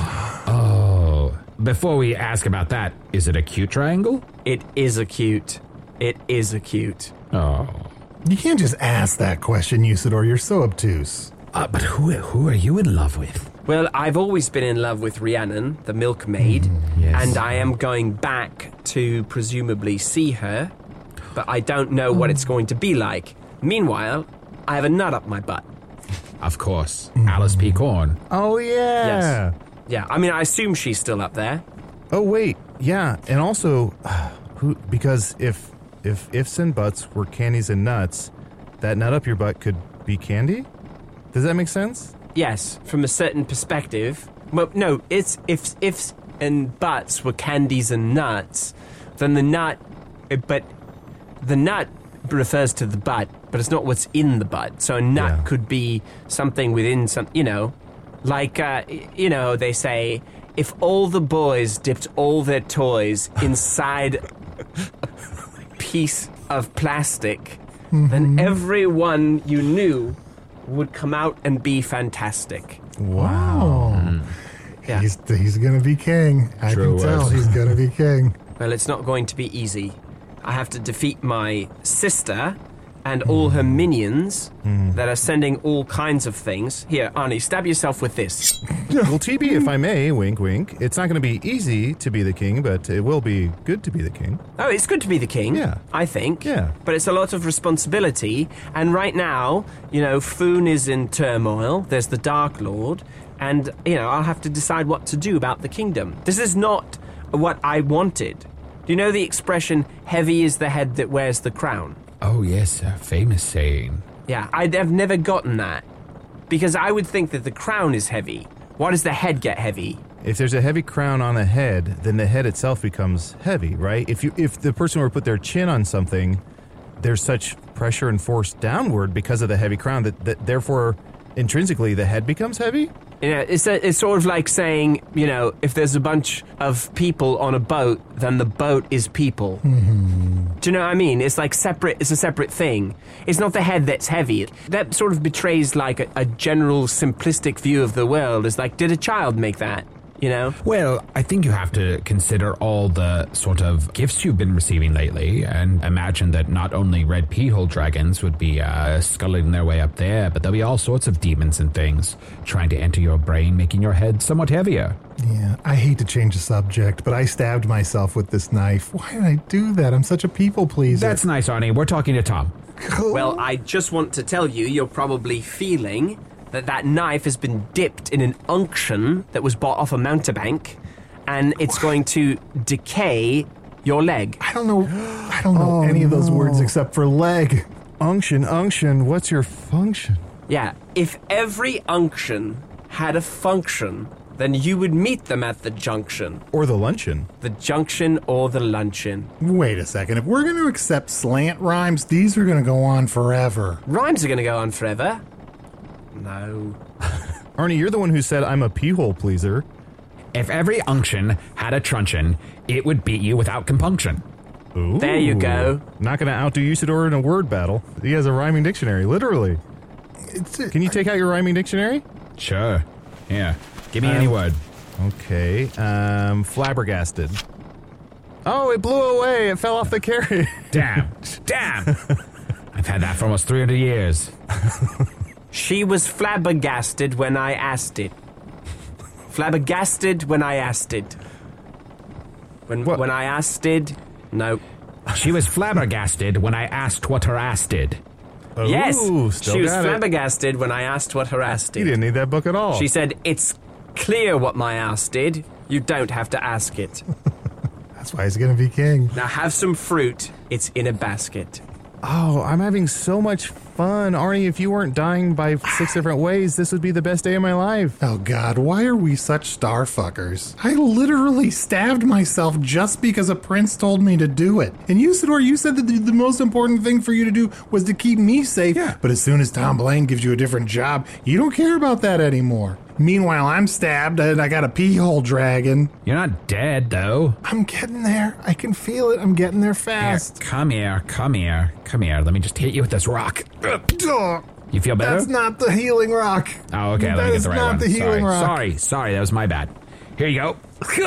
Oh. Before we ask about that, is it a cute triangle? It is a cute. It is a cute. Oh. You can't just ask that question, Usador. You're so obtuse. Uh, but who who are you in love with? Well, I've always been in love with Rhiannon, the milkmaid, Mm, yes. and I am going back to presumably see her, but I don't know what it's going to be like. Meanwhile, I have a nut up my butt. Of course. Alice P. Corn. Oh, yeah. Yes. Yeah, I mean, I assume she's still up there. Oh, wait. Yeah, and also, who? because if if ifs and buts were candies and nuts, that nut up your butt could be candy? Does that make sense? Yes, from a certain perspective. Well, no, it's if ifs and buts were candies and nuts, then the nut, but the nut refers to the butt, but it's not what's in the butt. So a nut Yeah. could be something within some, you know, like, uh, you know, they say, if all the boys dipped all their toys inside a piece of plastic, then everyone you knew would come out and be fantastic. Wow. Yeah. He's, he's going to be king. I True can tell words. he's going to be king. Well, it's not going to be easy. I have to defeat my sister and all her minions that are sending all kinds of things. Here, Arnie, stab yourself with this. Well, T B, if I may, wink, wink, it's not going to be easy to be the king, but it will be good to be the king. Oh, it's good to be the king. Yeah. I think. Yeah. But it's a lot of responsibility. And right now, you know, Foon is in turmoil. There's the Dark Lord. And, you know, I'll have to decide what to do about the kingdom. This is not what I wanted. Do you know the expression, heavy is the head that wears the crown? Oh, yes, a famous saying. Yeah, I'd have never gotten that. Because I would think that the crown is heavy. Why does the head get heavy? If there's a heavy crown on the head, then the head itself becomes heavy, right? If you if the person were to put their chin on something, there's such pressure and force downward because of the heavy crown that, that therefore intrinsically the head becomes heavy? You know, it's, a, it's sort of like saying, you know, if there's a bunch of people on a boat, then the boat is people. Mm-hmm. Do you know what I mean? It's like separate, it's a separate thing. It's not the head that's heavy. That sort of betrays like a, a general simplistic view of the world. It's like, did a child make that? You know? Well, I think you have to consider all the sort of gifts you've been receiving lately and imagine that not only red pea-hole dragons would be uh, sculling their way up there, but there'll be all sorts of demons and things trying to enter your brain, making your head somewhat heavier. Yeah, I hate to change the subject, but I stabbed myself with this knife. Why did I do that? I'm such a people pleaser. That's nice, Arnie. We're talking to Tom. Well, I just want to tell you, you're probably feeling that that knife has been dipped in an unction that was bought off a mountebank, and it's going to decay your leg. I don't know. I don't know oh, any of those no. words except for leg. Unction, unction. What's your function? Yeah, if every unction had a function, then you would meet them at the junction. Or the luncheon. The junction or the luncheon. Wait a second. If we're going to accept slant rhymes, these are going to go on forever. Rhymes are going to go on forever. No. Arnie, you're the one who said I'm a pee-hole pleaser. If every unction had a truncheon, it would beat you without compunction. Ooh. There you go. Not going to outdo Usador in a word battle. He has a rhyming dictionary, literally. It's a, Can you take out your rhyming dictionary? Sure. Yeah. Give me um, any word. Okay. Um, flabbergasted. Oh, it blew away. It fell off the carriage. Damn. Damn. I've had that for almost three hundred years. She was flabbergasted when I asked it. Flabbergasted when I asked it. When, What? when I asked it, no. She was flabbergasted when I asked what her ass did. Yes, Ooh, still she was got it. flabbergasted when I asked what her ass You did. didn't need that book at all. She said, it's clear what my ass did. You don't have to ask it. That's why he's going to be king. Now have some fruit. It's in a basket. Oh, I'm having so much fun. Arnie, if you weren't dying by six different ways, this would be the best day of my life. Oh God, why are we such star fuckers? I literally stabbed myself just because a prince told me to do it. And you, Sidor, you said that the, the most important thing for you to do was to keep me safe. Yeah. But as soon as Tom Blaine gives you a different job, you don't care about that anymore. Meanwhile, I'm stabbed and I got a pee hole dragon. You're not dead, though. I'm getting there. I can feel it. I'm getting there Here, fast. come here, come here, come here. Let me just hit you with this rock. Ugh. You feel better? That's not the healing rock. Oh, okay, That let me get is the right not one. the healing sorry, rock. sorry, sorry, that was my bad. Here you go.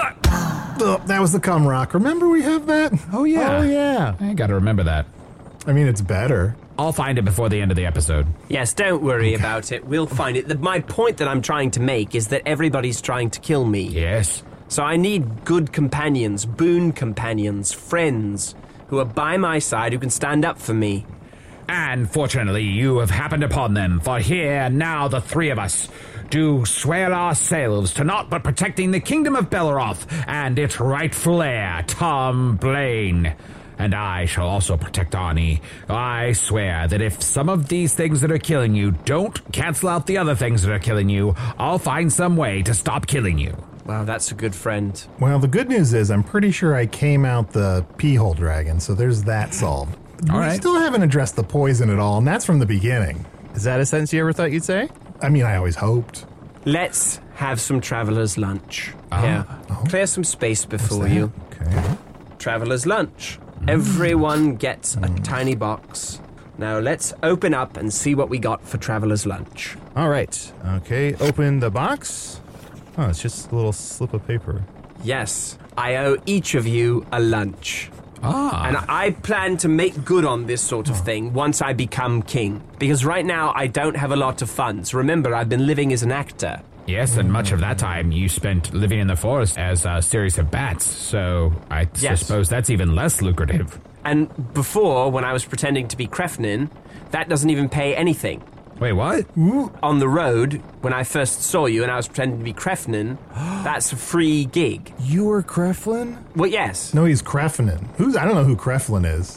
Ugh, that was the cum rock. Remember we have that? Oh, yeah. Oh, yeah. I gotta remember that. I mean, it's better. I'll find it before the end of the episode. Yes, don't worry about it. We'll find it. The, my point that I'm trying to make is that everybody's trying to kill me. Yes. So I need good companions, boon companions, friends, who are by my side, who can stand up for me. And fortunately, you have happened upon them, for here now the three of us do swear ourselves to naught but protecting the kingdom of Belleroth and its rightful heir, Tom Blaine. And I shall also protect Arnie. I swear that if some of these things that are killing you don't cancel out the other things that are killing you, I'll find some way to stop killing you. Wow, that's a good friend. Well, the good news is I'm pretty sure I came out the pee hole dragon, so there's that solved. All we right. still haven't addressed the poison at all, and that's from the beginning. Is that a sentence you ever thought you'd say? I mean, I always hoped. Let's have some traveler's lunch. Ah. Here, Oh. clear some space before that? you. Okay. Traveler's lunch. Everyone gets a tiny box. Now let's open up and see what we got for traveler's lunch. All right. Okay, open the box. Oh, it's just a little slip of paper. Yes, I owe each of you a lunch. Ah. And I plan to make good on this sort of thing once I become king. Because right now I don't have a lot of funds. Remember, I've been living as an actor. Yes, and much of that time you spent living in the forest as a series of bats, so I Yes. suppose that's even less lucrative. And before, when I was pretending to be Krefnin, that doesn't even pay anything. Wait, what? On the road, when I first saw you and I was pretending to be Krefnin, that's a free gig. You were Kreflin? Well, yes. No, he's Kreflin. Who's? I don't know who Kreflin is.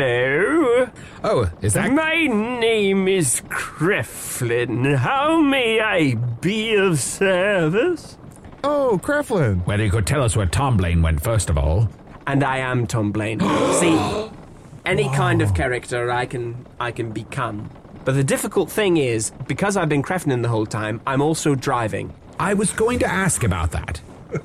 Hello. Oh, is that... My name is Kreflin. How may I be of service? Oh, Kreflin. Well, you could tell us where Tom Blaine went, first of all. And I am Tom Blaine. See, any kind of character I can I can become. But the difficult thing is, because I've been Krefnin the whole time, I'm also driving. I was going to ask about that.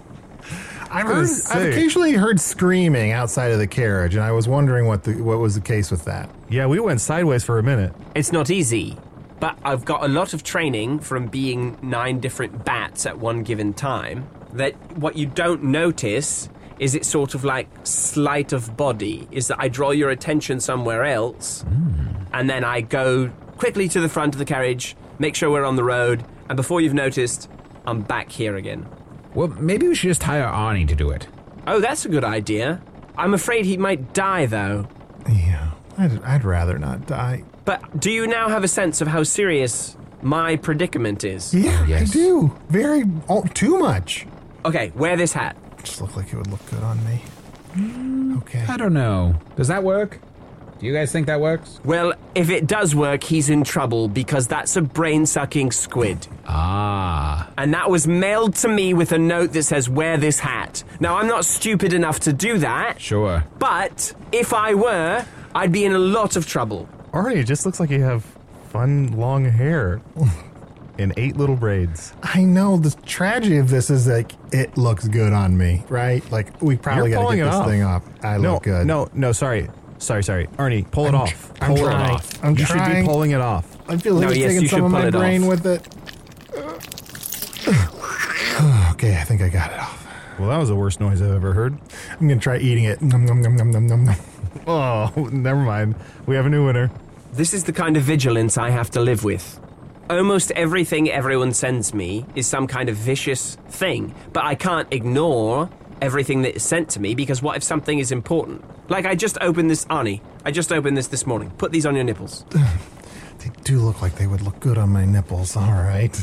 I've, gonna heard, say- I've occasionally heard screaming outside of the carriage, and I was wondering what the what was the case with that. Yeah, we went sideways for a minute. It's not easy, but I've got a lot of training from being nine different bats at one given time, that what you don't notice is it's sort of like sleight of body, is that I draw your attention somewhere else, Mm. and then I go quickly to the front of the carriage, make sure we're on the road, and before you've noticed, I'm back here again. Well, maybe we should just hire Arnie to do it. Oh, that's a good idea. I'm afraid he might die, though. Yeah, I'd, I'd rather not die. But do you now have a sense of how serious my predicament is? Yeah, yes. I do. Very, oh, too much. Okay, wear this hat. Just look like it would look good on me. Okay. I don't know. Does that work? Do you guys think that works? Well, if it does work, he's in trouble because that's a brain-sucking squid. Ah. And that was mailed to me with a note that says, wear this hat. Now, I'm not stupid enough to do that, Sure. but if I were, I'd be in a lot of trouble. Arnie, it just looks like you have fun long hair in eight little braids. I know the tragedy of this is like it looks good on me, right? Like we probably You're got to pulling get it this off. thing off. I no, look good. no, no, sorry. Sorry, sorry. Arnie, pull it I'm off. tr- I'm pull trying. it off. I'm you should trying. be pulling it off. I feel like No, it's yes, taking you some should of pull my it brain off. with it. Okay, I think I got it off. Well, that was the worst noise I've ever heard. I'm going to try eating it. Nom, nom, nom, nom, nom, nom, nom. Oh, never mind. We have a new winner. This is the kind of vigilance I have to live with. Almost everything everyone sends me is some kind of vicious thing, but I can't ignore everything that is sent to me because what if something is important? Like I just opened this, Arnie, I just opened this this morning. Put these on your nipples. They do look like they would look good on my nipples, all right.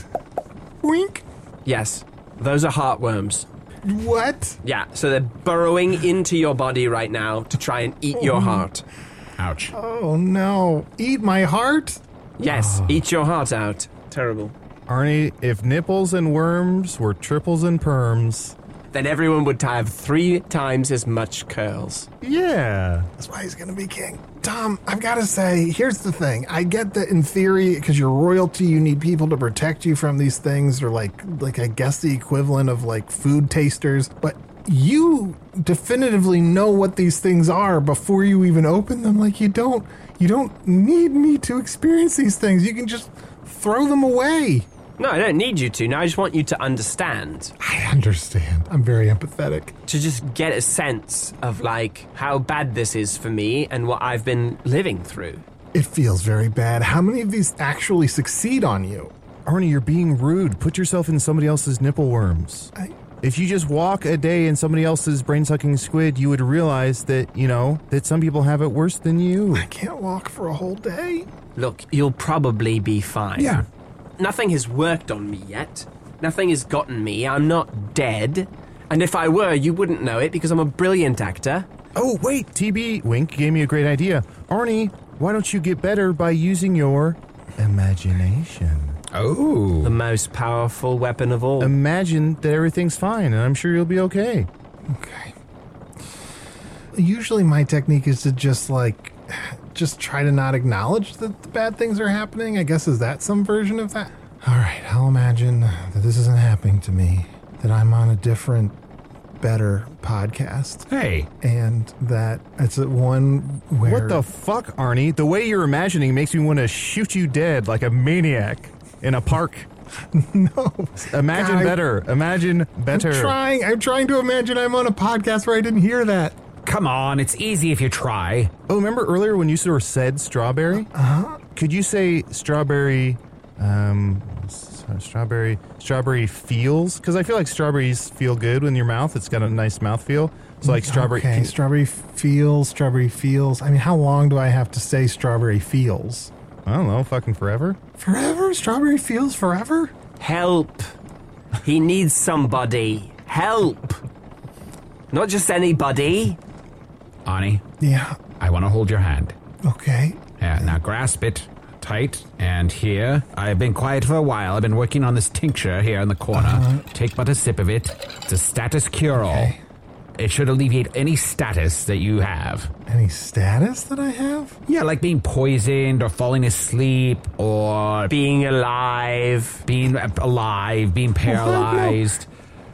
Wink. Yes, those are heartworms. What? Yeah, so they're burrowing into your body right now to try and eat your heart. Ouch. Oh, no. Eat my heart? Yes, oh. Eat your heart out. Terrible. Arnie, if nipples and worms were triples and perms, then everyone would have three times as much curls. Yeah. That's why he's going to be king. Tom, I've got to say, here's the thing. I get that in theory, because you're royalty, you need people to protect you from these things, or like, like I guess the equivalent of like food tasters. But you definitively know what these things are before you even open them. Like you don't, you don't need me to experience these things. You can just throw them away. No, I don't need you to. Now I just want you to understand. I understand. I'm very empathetic. To just get a sense of, like, how bad this is for me and what I've been living through. It feels very bad. How many of these actually succeed on you? Arnie, you're being rude. Put yourself in somebody else's nipple worms. I... If you just walk a day in somebody else's brain-sucking squid, you would realize that, you know, that some people have it worse than you. I can't walk for a whole day. Look, you'll probably be fine. Yeah. Nothing has worked on me yet. Nothing has gotten me. I'm not dead. And if I were, you wouldn't know it because I'm a brilliant actor. Oh, wait, T B, Wink gave me a great idea. Arnie, why don't you get better by using your imagination? Oh. The most powerful weapon of all. Imagine that everything's fine, and I'm sure you'll be okay. Okay. Usually my technique is to just, like, just try to not acknowledge that the bad things are happening. I guess, is that some version of that? All right, I'll imagine that this isn't happening to me, that I'm on a different, better podcast. Hey. And that it's at one where... What the fuck, Arnie? The way you're imagining makes me want to shoot you dead like a maniac in a park. No. Imagine God, better. Imagine better. I'm trying. I'm trying to imagine I'm on a podcast where I didn't hear that. Come on, it's easy if you try. Oh, remember earlier when you sort of said strawberry? Uh-huh. Could you say strawberry, um, strawberry, strawberry feels? Because I feel like strawberries feel good in your mouth. It's got a nice mouthfeel. So like strawberry... Okay, fe- strawberry feels, strawberry feels. I mean, how long do I have to say strawberry feels? I don't know, fucking forever? Forever? Strawberry feels forever? Help. He needs somebody. Help. Not just anybody. Arnie? Yeah. I want to hold your hand. Okay. Yeah, now grasp it tight. And here, I've been quiet for a while. I've been working on this tincture here in the corner. Uh-huh. Take but a sip of it. It's a status cure-all. Okay. It should alleviate any status that you have. Any status that I have? Yeah, like being poisoned or falling asleep or... Being alive. Being alive, being paralyzed.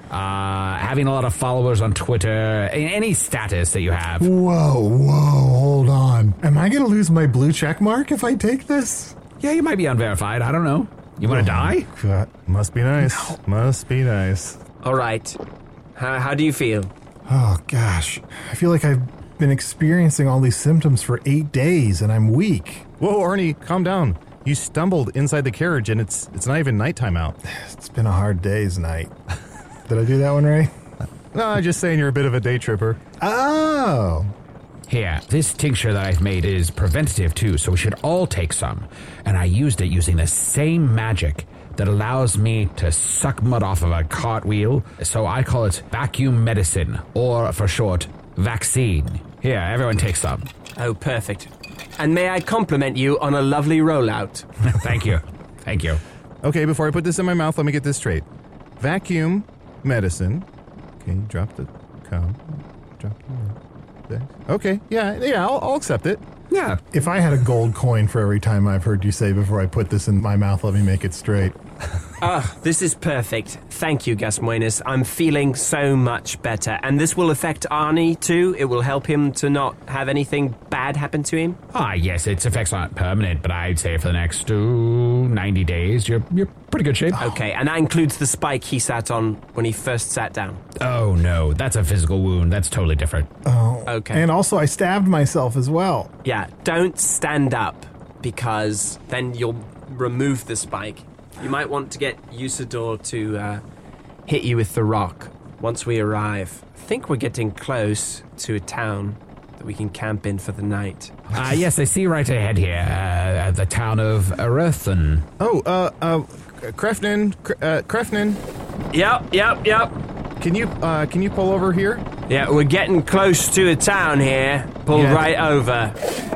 Uh, having a lot of followers on Twitter. Any status that you have. Whoa, whoa, hold on. Am I going to lose my blue check mark if I take this? Yeah, you might be unverified. I don't know. You want to oh, die? God. Must be nice. No. Must be nice. All right. How, how do you feel? Oh, gosh. I feel like I've been experiencing all these symptoms for eight days, and I'm weak. Whoa, Arnie, calm down. You stumbled inside the carriage, and it's it's not even nighttime out. It's been a hard day's night. Did I do that one right? No, I'm just saying you're a bit of a day tripper. Oh. Here, this tincture that I've made is preventative, too, so we should all take some. And I used it using the same magic that allows me to suck mud off of a cartwheel, so I call it vacuum medicine, or for short, vaccine. Here, everyone take some. Oh, perfect. And may I compliment you on a lovely rollout? Thank you. Thank you. Okay, before I put this in my mouth, let me get this straight. Vacuum medicine. Okay, drop the com. Drop the... Okay, yeah, yeah, I'll, I'll accept it. Yeah. If I had a gold coin for every time I've heard you say before I put this in my mouth, let me make it straight. Ah, this is perfect. Thank you, Gasmoinis. I'm feeling so much better. And this will affect Arnie, too? It will help him to not have anything bad happen to him? Ah, yes, its effects aren't permanent, but I'd say for the next uh, ninety days, you're you're pretty good shape. Okay, and that includes the spike he sat on when he first sat down. Oh, no, that's a physical wound. That's totally different. Oh, okay. And also, I stabbed myself as well. Yeah, don't stand up, because then you'll remove the spike. You might want to get Usador to uh, hit you with the rock once we arrive. I think we're getting close to a town that we can camp in for the night. Ah, uh, yes, I see right ahead here, uh, the town of Erethan. Oh, uh, uh, Krefnin, uh, Krefnin. Yep, yep, yep. Can you, uh, can you pull over here? Yeah, we're getting close to a town here. Pull yeah. right over.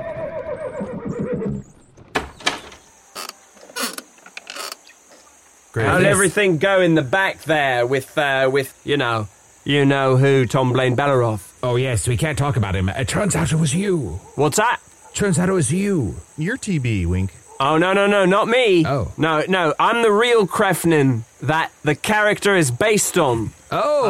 Great. How'd everything go in the back there with, uh, with, you know, you know who, Tom Blaine Belleroth? Oh, yes, we can't talk about him. It turns out it was you. What's that? Turns out it was you. You're T B, Wink. Oh, no, no, no, not me. Oh. No, no, I'm the real Krefnin that the character is based on. Oh.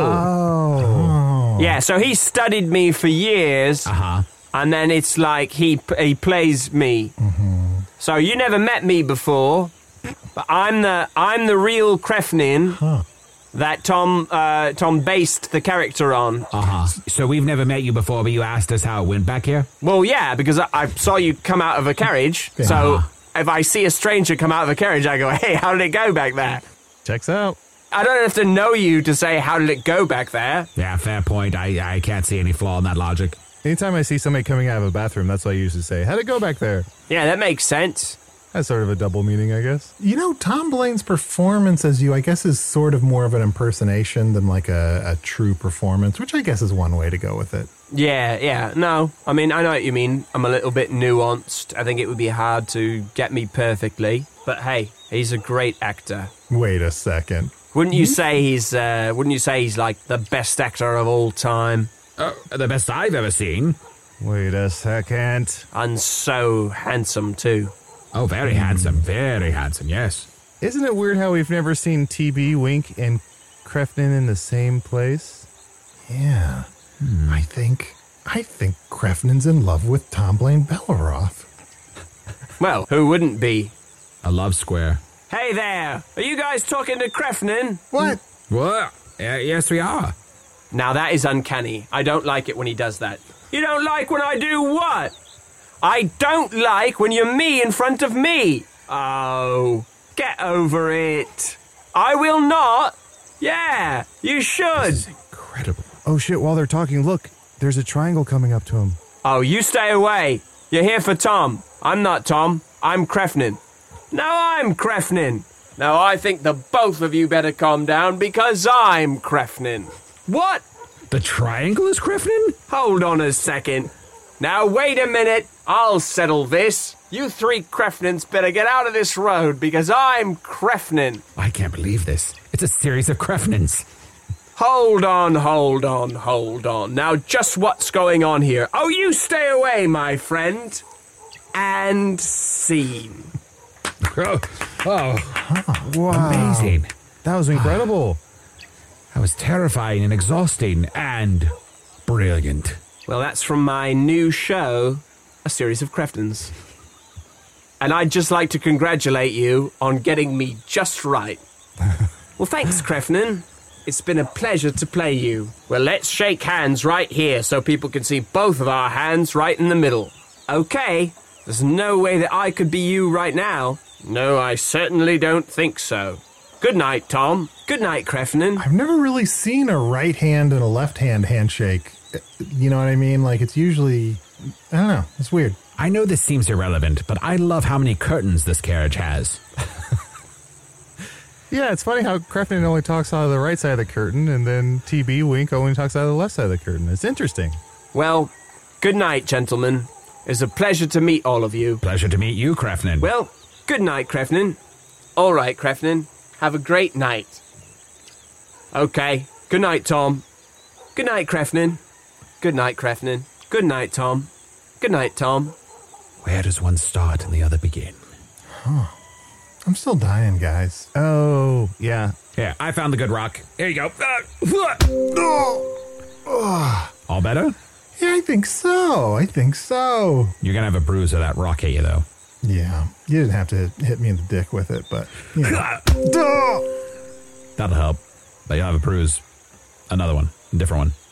Oh. Yeah, so he studied me for years. Uh-huh. And then it's like he, he plays me. Mm-hmm. So you never met me before. But I'm the I'm the real Krefnin huh. that Tom uh, Tom based the character on. Uh-huh. So we've never met you before, but you asked us how it went back here? Well, yeah, because I, I saw you come out of a carriage. Yeah. So Uh-huh. if I see a stranger come out of a carriage, I go, hey, how did it go back there? Checks out. I don't have to know you to say, how did it go back there? Yeah, fair point. I, I can't see any flaw in that logic. Anytime I see somebody coming out of a bathroom, that's what I usually say. How'd it go back there? Yeah, that makes sense. That's sort of a double meaning, I guess. You know, Tom Blaine's performance as you, I guess, is sort of more of an impersonation than like a, a true performance, which I guess is one way to go with it. Yeah, yeah, no. I mean, I know what you mean. I'm a little bit nuanced. I think it would be hard to get me perfectly. But hey, he's a great actor. Wait a second. Wouldn't you say he's, uh, wouldn't you say he's like the best actor of all time? Uh, the best I've ever seen. Wait a second. And so handsome, too. Oh, very mm. handsome. Very handsome, yes. Isn't it weird how we've never seen T B, Wink, and Krefnin in the same place? Yeah. Hmm. I think, I think Krefnin's in love with Tom Blaine Belleroth. Well, who wouldn't be? A love square. Hey there! Are you guys talking to Krefnin? What? What? Uh, yes, we are. Now that is uncanny. I don't like it when he does that. You don't like when I do what? I don't like when you're me in front of me. Oh, get over it. I will not. Yeah, you should. This is incredible. Oh shit, while they're talking, look, there's a triangle coming up to him. Oh, you stay away. You're here for Tom. I'm not Tom. I'm Krefnin. Now I'm Krefnin. Now I think the both of you better calm down because I'm Krefnin. What? The triangle is Krefnin? Hold on a second. Now wait a minute. I'll settle this. You three Krefnins better get out of this road because I'm Krefnin. I can't believe this. It's a series of Krefnins. Hold on, hold on, hold on. Now just what's going on here? Oh, you stay away, my friend. And scene. Oh, oh. Wow. Amazing. That was incredible. That was terrifying and exhausting and brilliant. Well, that's from my new show, A Series of Krefnins. And I'd just like to congratulate you on getting me just right. Well, thanks, Krefnin. It's been a pleasure to play you. Well, let's shake hands right here so people can see both of our hands right in the middle. Okay, there's no way that I could be you right now. No, I certainly don't think so. Good night, Tom. Good night, Krefnin. I've never really seen a right hand and a left hand handshake. You know what I mean? Like, it's usually, I don't know, it's weird. I know this seems irrelevant, but I love how many curtains this carriage has. Yeah, it's funny how Krefnin only talks out of the right side of the curtain, and then T B, Wink, only talks out of the left side of the curtain. It's interesting. Well, good night, gentlemen. It's a pleasure to meet all of you. Pleasure to meet you, Krefnin. Well, good night, Krefnin. All right, Krefnin. Have a great night. Okay. Good night, Tom. Good night, Krefnin. Good night, Krefnin. Good night, Tom. Good night, Tom. Where does one start and the other begin? Huh. I'm still dying, guys. Oh, yeah. Here, I found the good rock. Here you go. Oh. All better? Yeah, I think so. I think so. You're going to have a bruise of that rock at you, though. Yeah, you didn't have to hit me in the dick with it, but, you know. That'll help. But you'll have a bruise. Another one. A different one.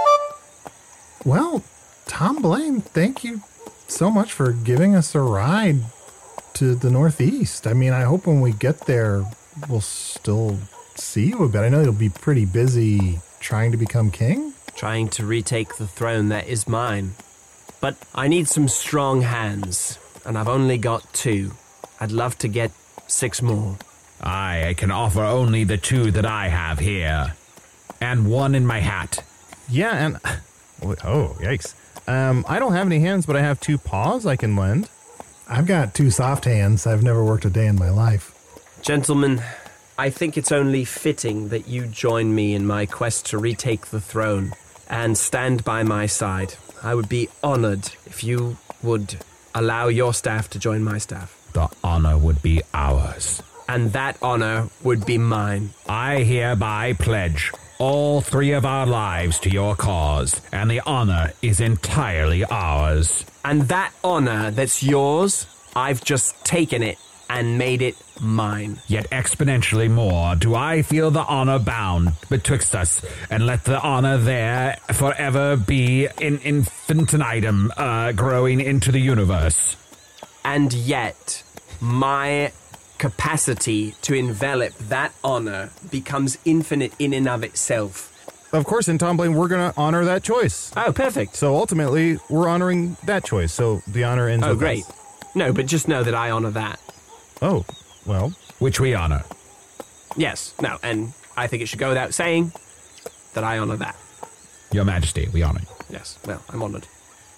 Well, Tom Blaine, thank you so much for giving us a ride to the Northeast. I mean, I hope when we get there, we'll still see you a bit. I know you'll be pretty busy trying to become king. Trying to retake the throne that is mine. But I need some strong hands, and I've only got two. I'd love to get six more. I can offer only the two that I have here. And one in my hat. Yeah, and... Oh, yikes. Um, I don't have any hands, but I have two paws I can lend. I've got two soft hands. I've never worked a day in my life. Gentlemen, I think it's only fitting that you join me in my quest to retake the throne and stand by my side. I would be honored if you would allow your staff to join my staff. The honor would be ours. And that honor would be mine. I hereby pledge all three of our lives to your cause, and the honor is entirely ours. And that honor that's yours, I've just taken it and made it mine. Yet exponentially more do I feel the honor bound betwixt us, and let the honor there forever be in infinitum, uh, growing into the universe. And yet, my capacity to envelop that honor becomes infinite in and of itself. Of course, in Tom Blaine, we're going to honor that choice. Oh, perfect. So ultimately, we're honoring that choice. So the honor ends Oh, with great. us. No, but just know that I honor that. Oh, well. Which we honor. Yes, no, and I think it should go without saying that I honor that. Your Majesty, we honor you. Yes, well, I'm honored.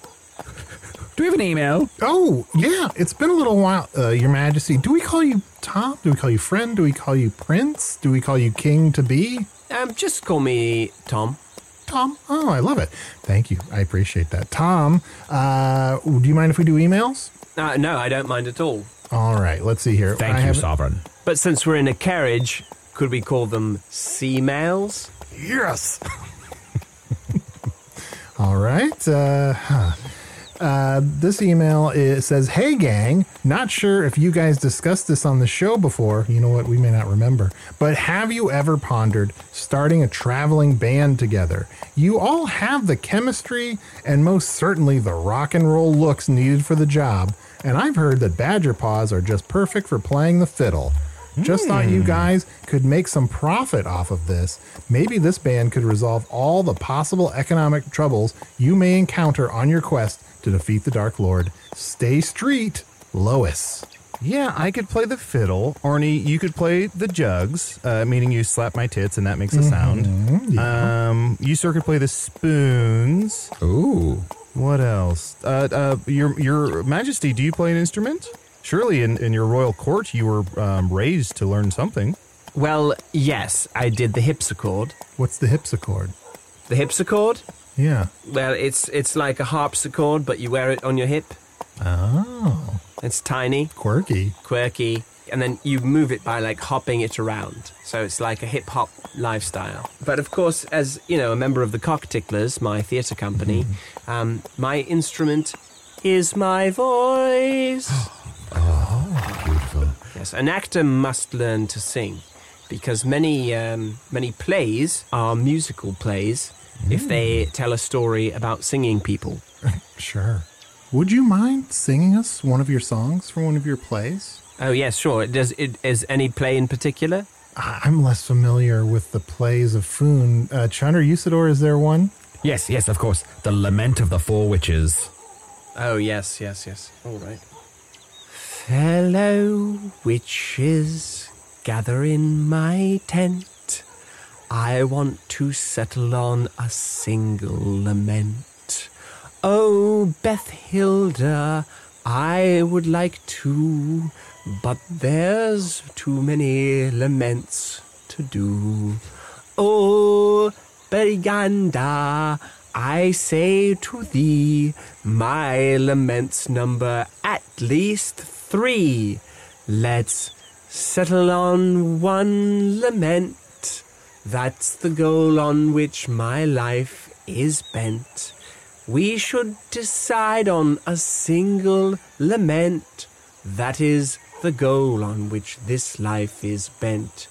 Do we have an email? Oh, yeah. It's been a little while, uh, Your Majesty. Do we call you Tom? Do we call you friend? Do we call you prince? Do we call you king to be? Um, just call me Tom. Tom? Oh, I love it. Thank you. I appreciate that. Tom, uh, do you mind if we do emails? Uh, no, I don't mind at all. All right. Let's see here. Thank I you, have- Sovereign. But since we're in a carriage, could we call them sea-mails? Yes. All right. Uh, huh. uh, this email is, says, "Hey, gang, not sure if you guys discussed this on the show before. You know what? We may not remember. But have you ever pondered starting a traveling band together? You all have the chemistry and most certainly the rock and roll looks needed for the job. And I've heard that Badger Paws are just perfect for playing the fiddle. Just thought you guys could make some profit off of this. Maybe this band could resolve all the possible economic troubles you may encounter on your quest to defeat the Dark Lord. Stay street, Lois." Yeah, I could play the fiddle. Arnie, you could play the jugs, uh, meaning you slap my tits and that makes a sound. yeah. Um, you, sir, could play the spoons. Ooh. What else? Uh, uh, your Your Majesty, do you play an instrument? Surely in, in your royal court you were um, raised to learn something. Well, yes, I did the hipsichord. What's the hipsichord? The hipsichord? Yeah. Well, it's it's like a harpsichord, but you wear it on your hip. Oh. It's tiny, Quirky. quirky, and then you move it by like hopping it around. So it's like a hip-hop lifestyle. But of course, as, you know, a member of the Cockticklers, my theatre company, mm-hmm. um, my instrument is my voice. Oh, beautiful. Yes, an actor must learn to sing, because many um, many plays are musical plays mm. if they tell a story about singing people. Sure. Would you mind singing us one of your songs from one of your plays? Oh, yes, sure. Does it is any play in particular? I'm less familiar with the plays of Foon. Uh, Chandra Usador, is there one? Yes, yes, of course. The Lament of the Four Witches. Oh, yes, yes, yes. All right. Fellow witches, gather in my tent. I want to settle on a single lament. Oh, Bethhilda, I would like to, but there's too many laments to do. Oh, Beriganda, I say to thee, my laments number at least three. Let's settle on one lament. That's the goal on which my life is bent. We should decide on a single lament. That is the goal on which this life is bent.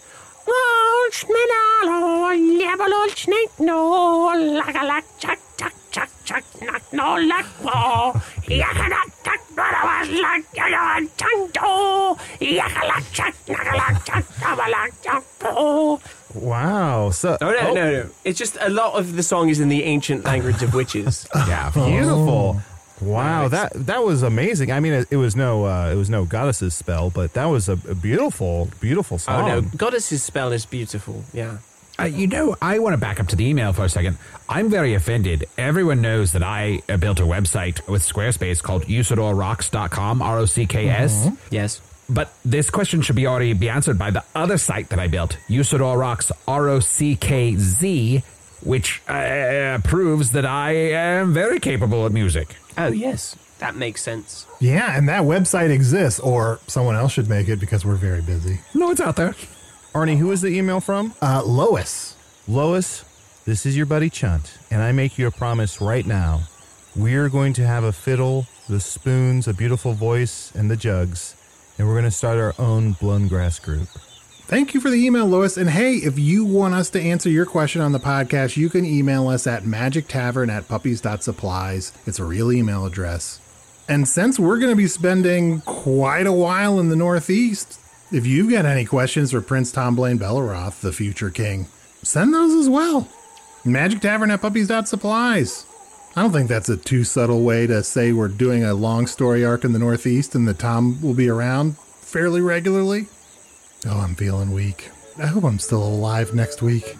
Wow. So, oh, no, oh. no, no. It's just a lot of the song is in the ancient language of witches. Yeah, beautiful. Wow, Nice. that that was amazing. I mean, it, it was no uh, it was no goddess's spell, but that was a, a beautiful, beautiful song. Oh, no. Goddess's spell is beautiful. Yeah. Uh, you know, I want to back up to the email for a second. I'm very offended. Everyone knows that I uh, built a website with Squarespace called usador rocks dot com, R O C K S. Mm-hmm. Yes. But this question should be already be answered by the other site that I built, Usador Rocks, R O C K Z, which uh, proves that I am very capable at music. Oh, yes. That makes sense. Yeah, and that website exists, or someone else should make it because we're very busy. No, it's out there. Arnie, who is the email from? Uh, Lois. Lois, this is your buddy Chunt, and I make you a promise right now. We're going to have a fiddle, the spoons, a beautiful voice, and the jugs, and we're going to start our own blown grass group. Thank you for the email, Lois. And hey, if you want us to answer your question on the podcast, you can email us at magic tavern at puppies dot supplies. It's a real email address. And since we're going to be spending quite a while in the Northeast, if you've got any questions for Prince Tom Blaine Belleroth, the future king, send those as well. magic tavern at puppies dot supplies. I don't think that's a too subtle way to say we're doing a long story arc in the Northeast and that Tom will be around fairly regularly. Oh, I'm feeling weak. I hope I'm still alive next week.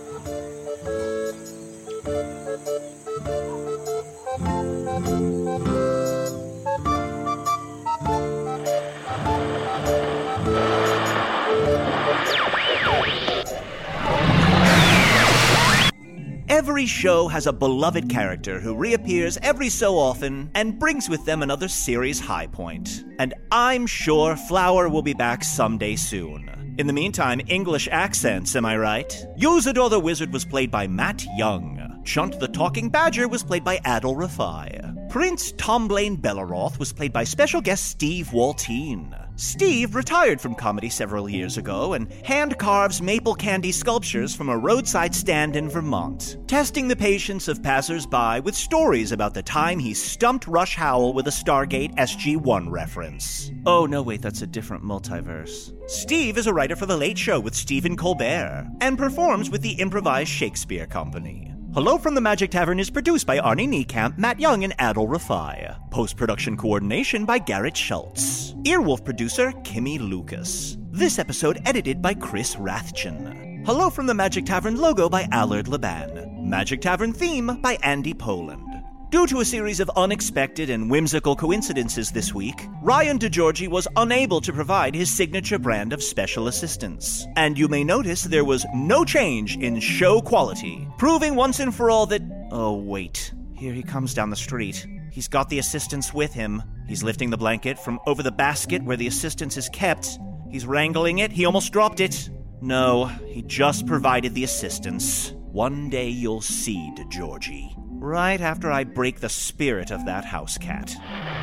Every show has a beloved character who reappears every so often and brings with them another series high point. And I'm sure Flower will be back someday soon. In the meantime, English accents, am I right? Usador the Wizard was played by Matt Young. Chunt the Talking Badger was played by Adol Rafai. Prince Tom Blaine Belleroth was played by special guest Steve Waltine. Steve retired from comedy several years ago and hand-carves maple candy sculptures from a roadside stand in Vermont, testing the patience of passers-by with stories about the time he stumped Rush Howell with a Stargate S G one reference. Oh, no, wait, that's a different multiverse. Steve is a writer for The Late Show with Stephen Colbert and performs with the Improvised Shakespeare Company. Hello from the Magic Tavern is produced by Arnie Niekamp, Matt Young, and Adol Rafai. Post-production coordination by Garrett Schultz. Earwolf producer, Kimmy Lucas. This episode edited by Chris Rathjen. Hello from the Magic Tavern logo by Allard Laban. Magic Tavern theme by Andy Poland. Due to a series of unexpected and whimsical coincidences this week, Ryan DeGiorgi was unable to provide his signature brand of special assistance. And you may notice there was no change in show quality, proving once and for all that... Oh, wait. Here he comes down the street. He's got the assistance with him. He's lifting the blanket from over the basket where the assistance is kept. He's wrangling it. He almost dropped it. No, he just provided the assistance. One day you'll see, DeGiorgi. Right after I break the spirit of that house cat.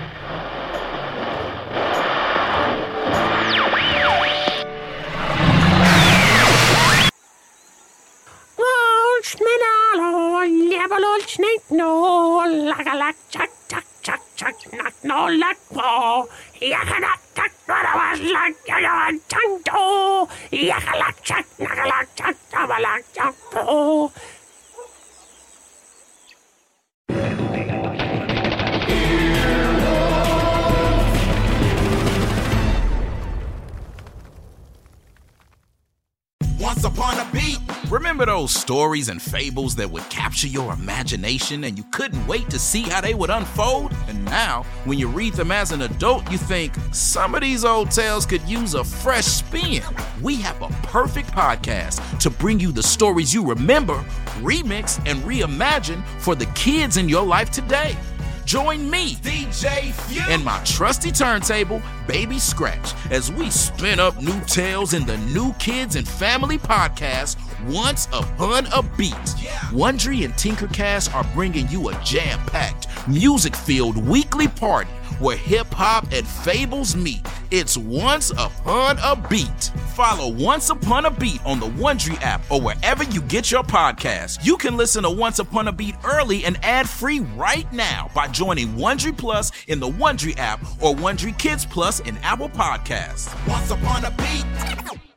Once upon a beat. Remember those stories and fables that would capture your imagination and you couldn't wait to see how they would unfold? And now, when you read them as an adult, you think, some of these old tales could use a fresh spin. We have a perfect podcast to bring you the stories you remember, remix, and reimagine for the kids in your life today. Join me, D J Few, and my trusty turntable, Baby Scratch, as we spin up new tales in the New Kids and Family podcast, Once Upon a Beat. Wondery and Tinkercast are bringing you a jam-packed, music-filled weekly party where hip-hop and fables meet. It's Once Upon a Beat. Follow Once Upon a Beat on the Wondery app or wherever you get your podcasts. You can listen to Once Upon a Beat early and ad-free right now by joining Wondery Plus in the Wondery app or Wondery Kids Plus in Apple Podcasts. Once Upon a Beat.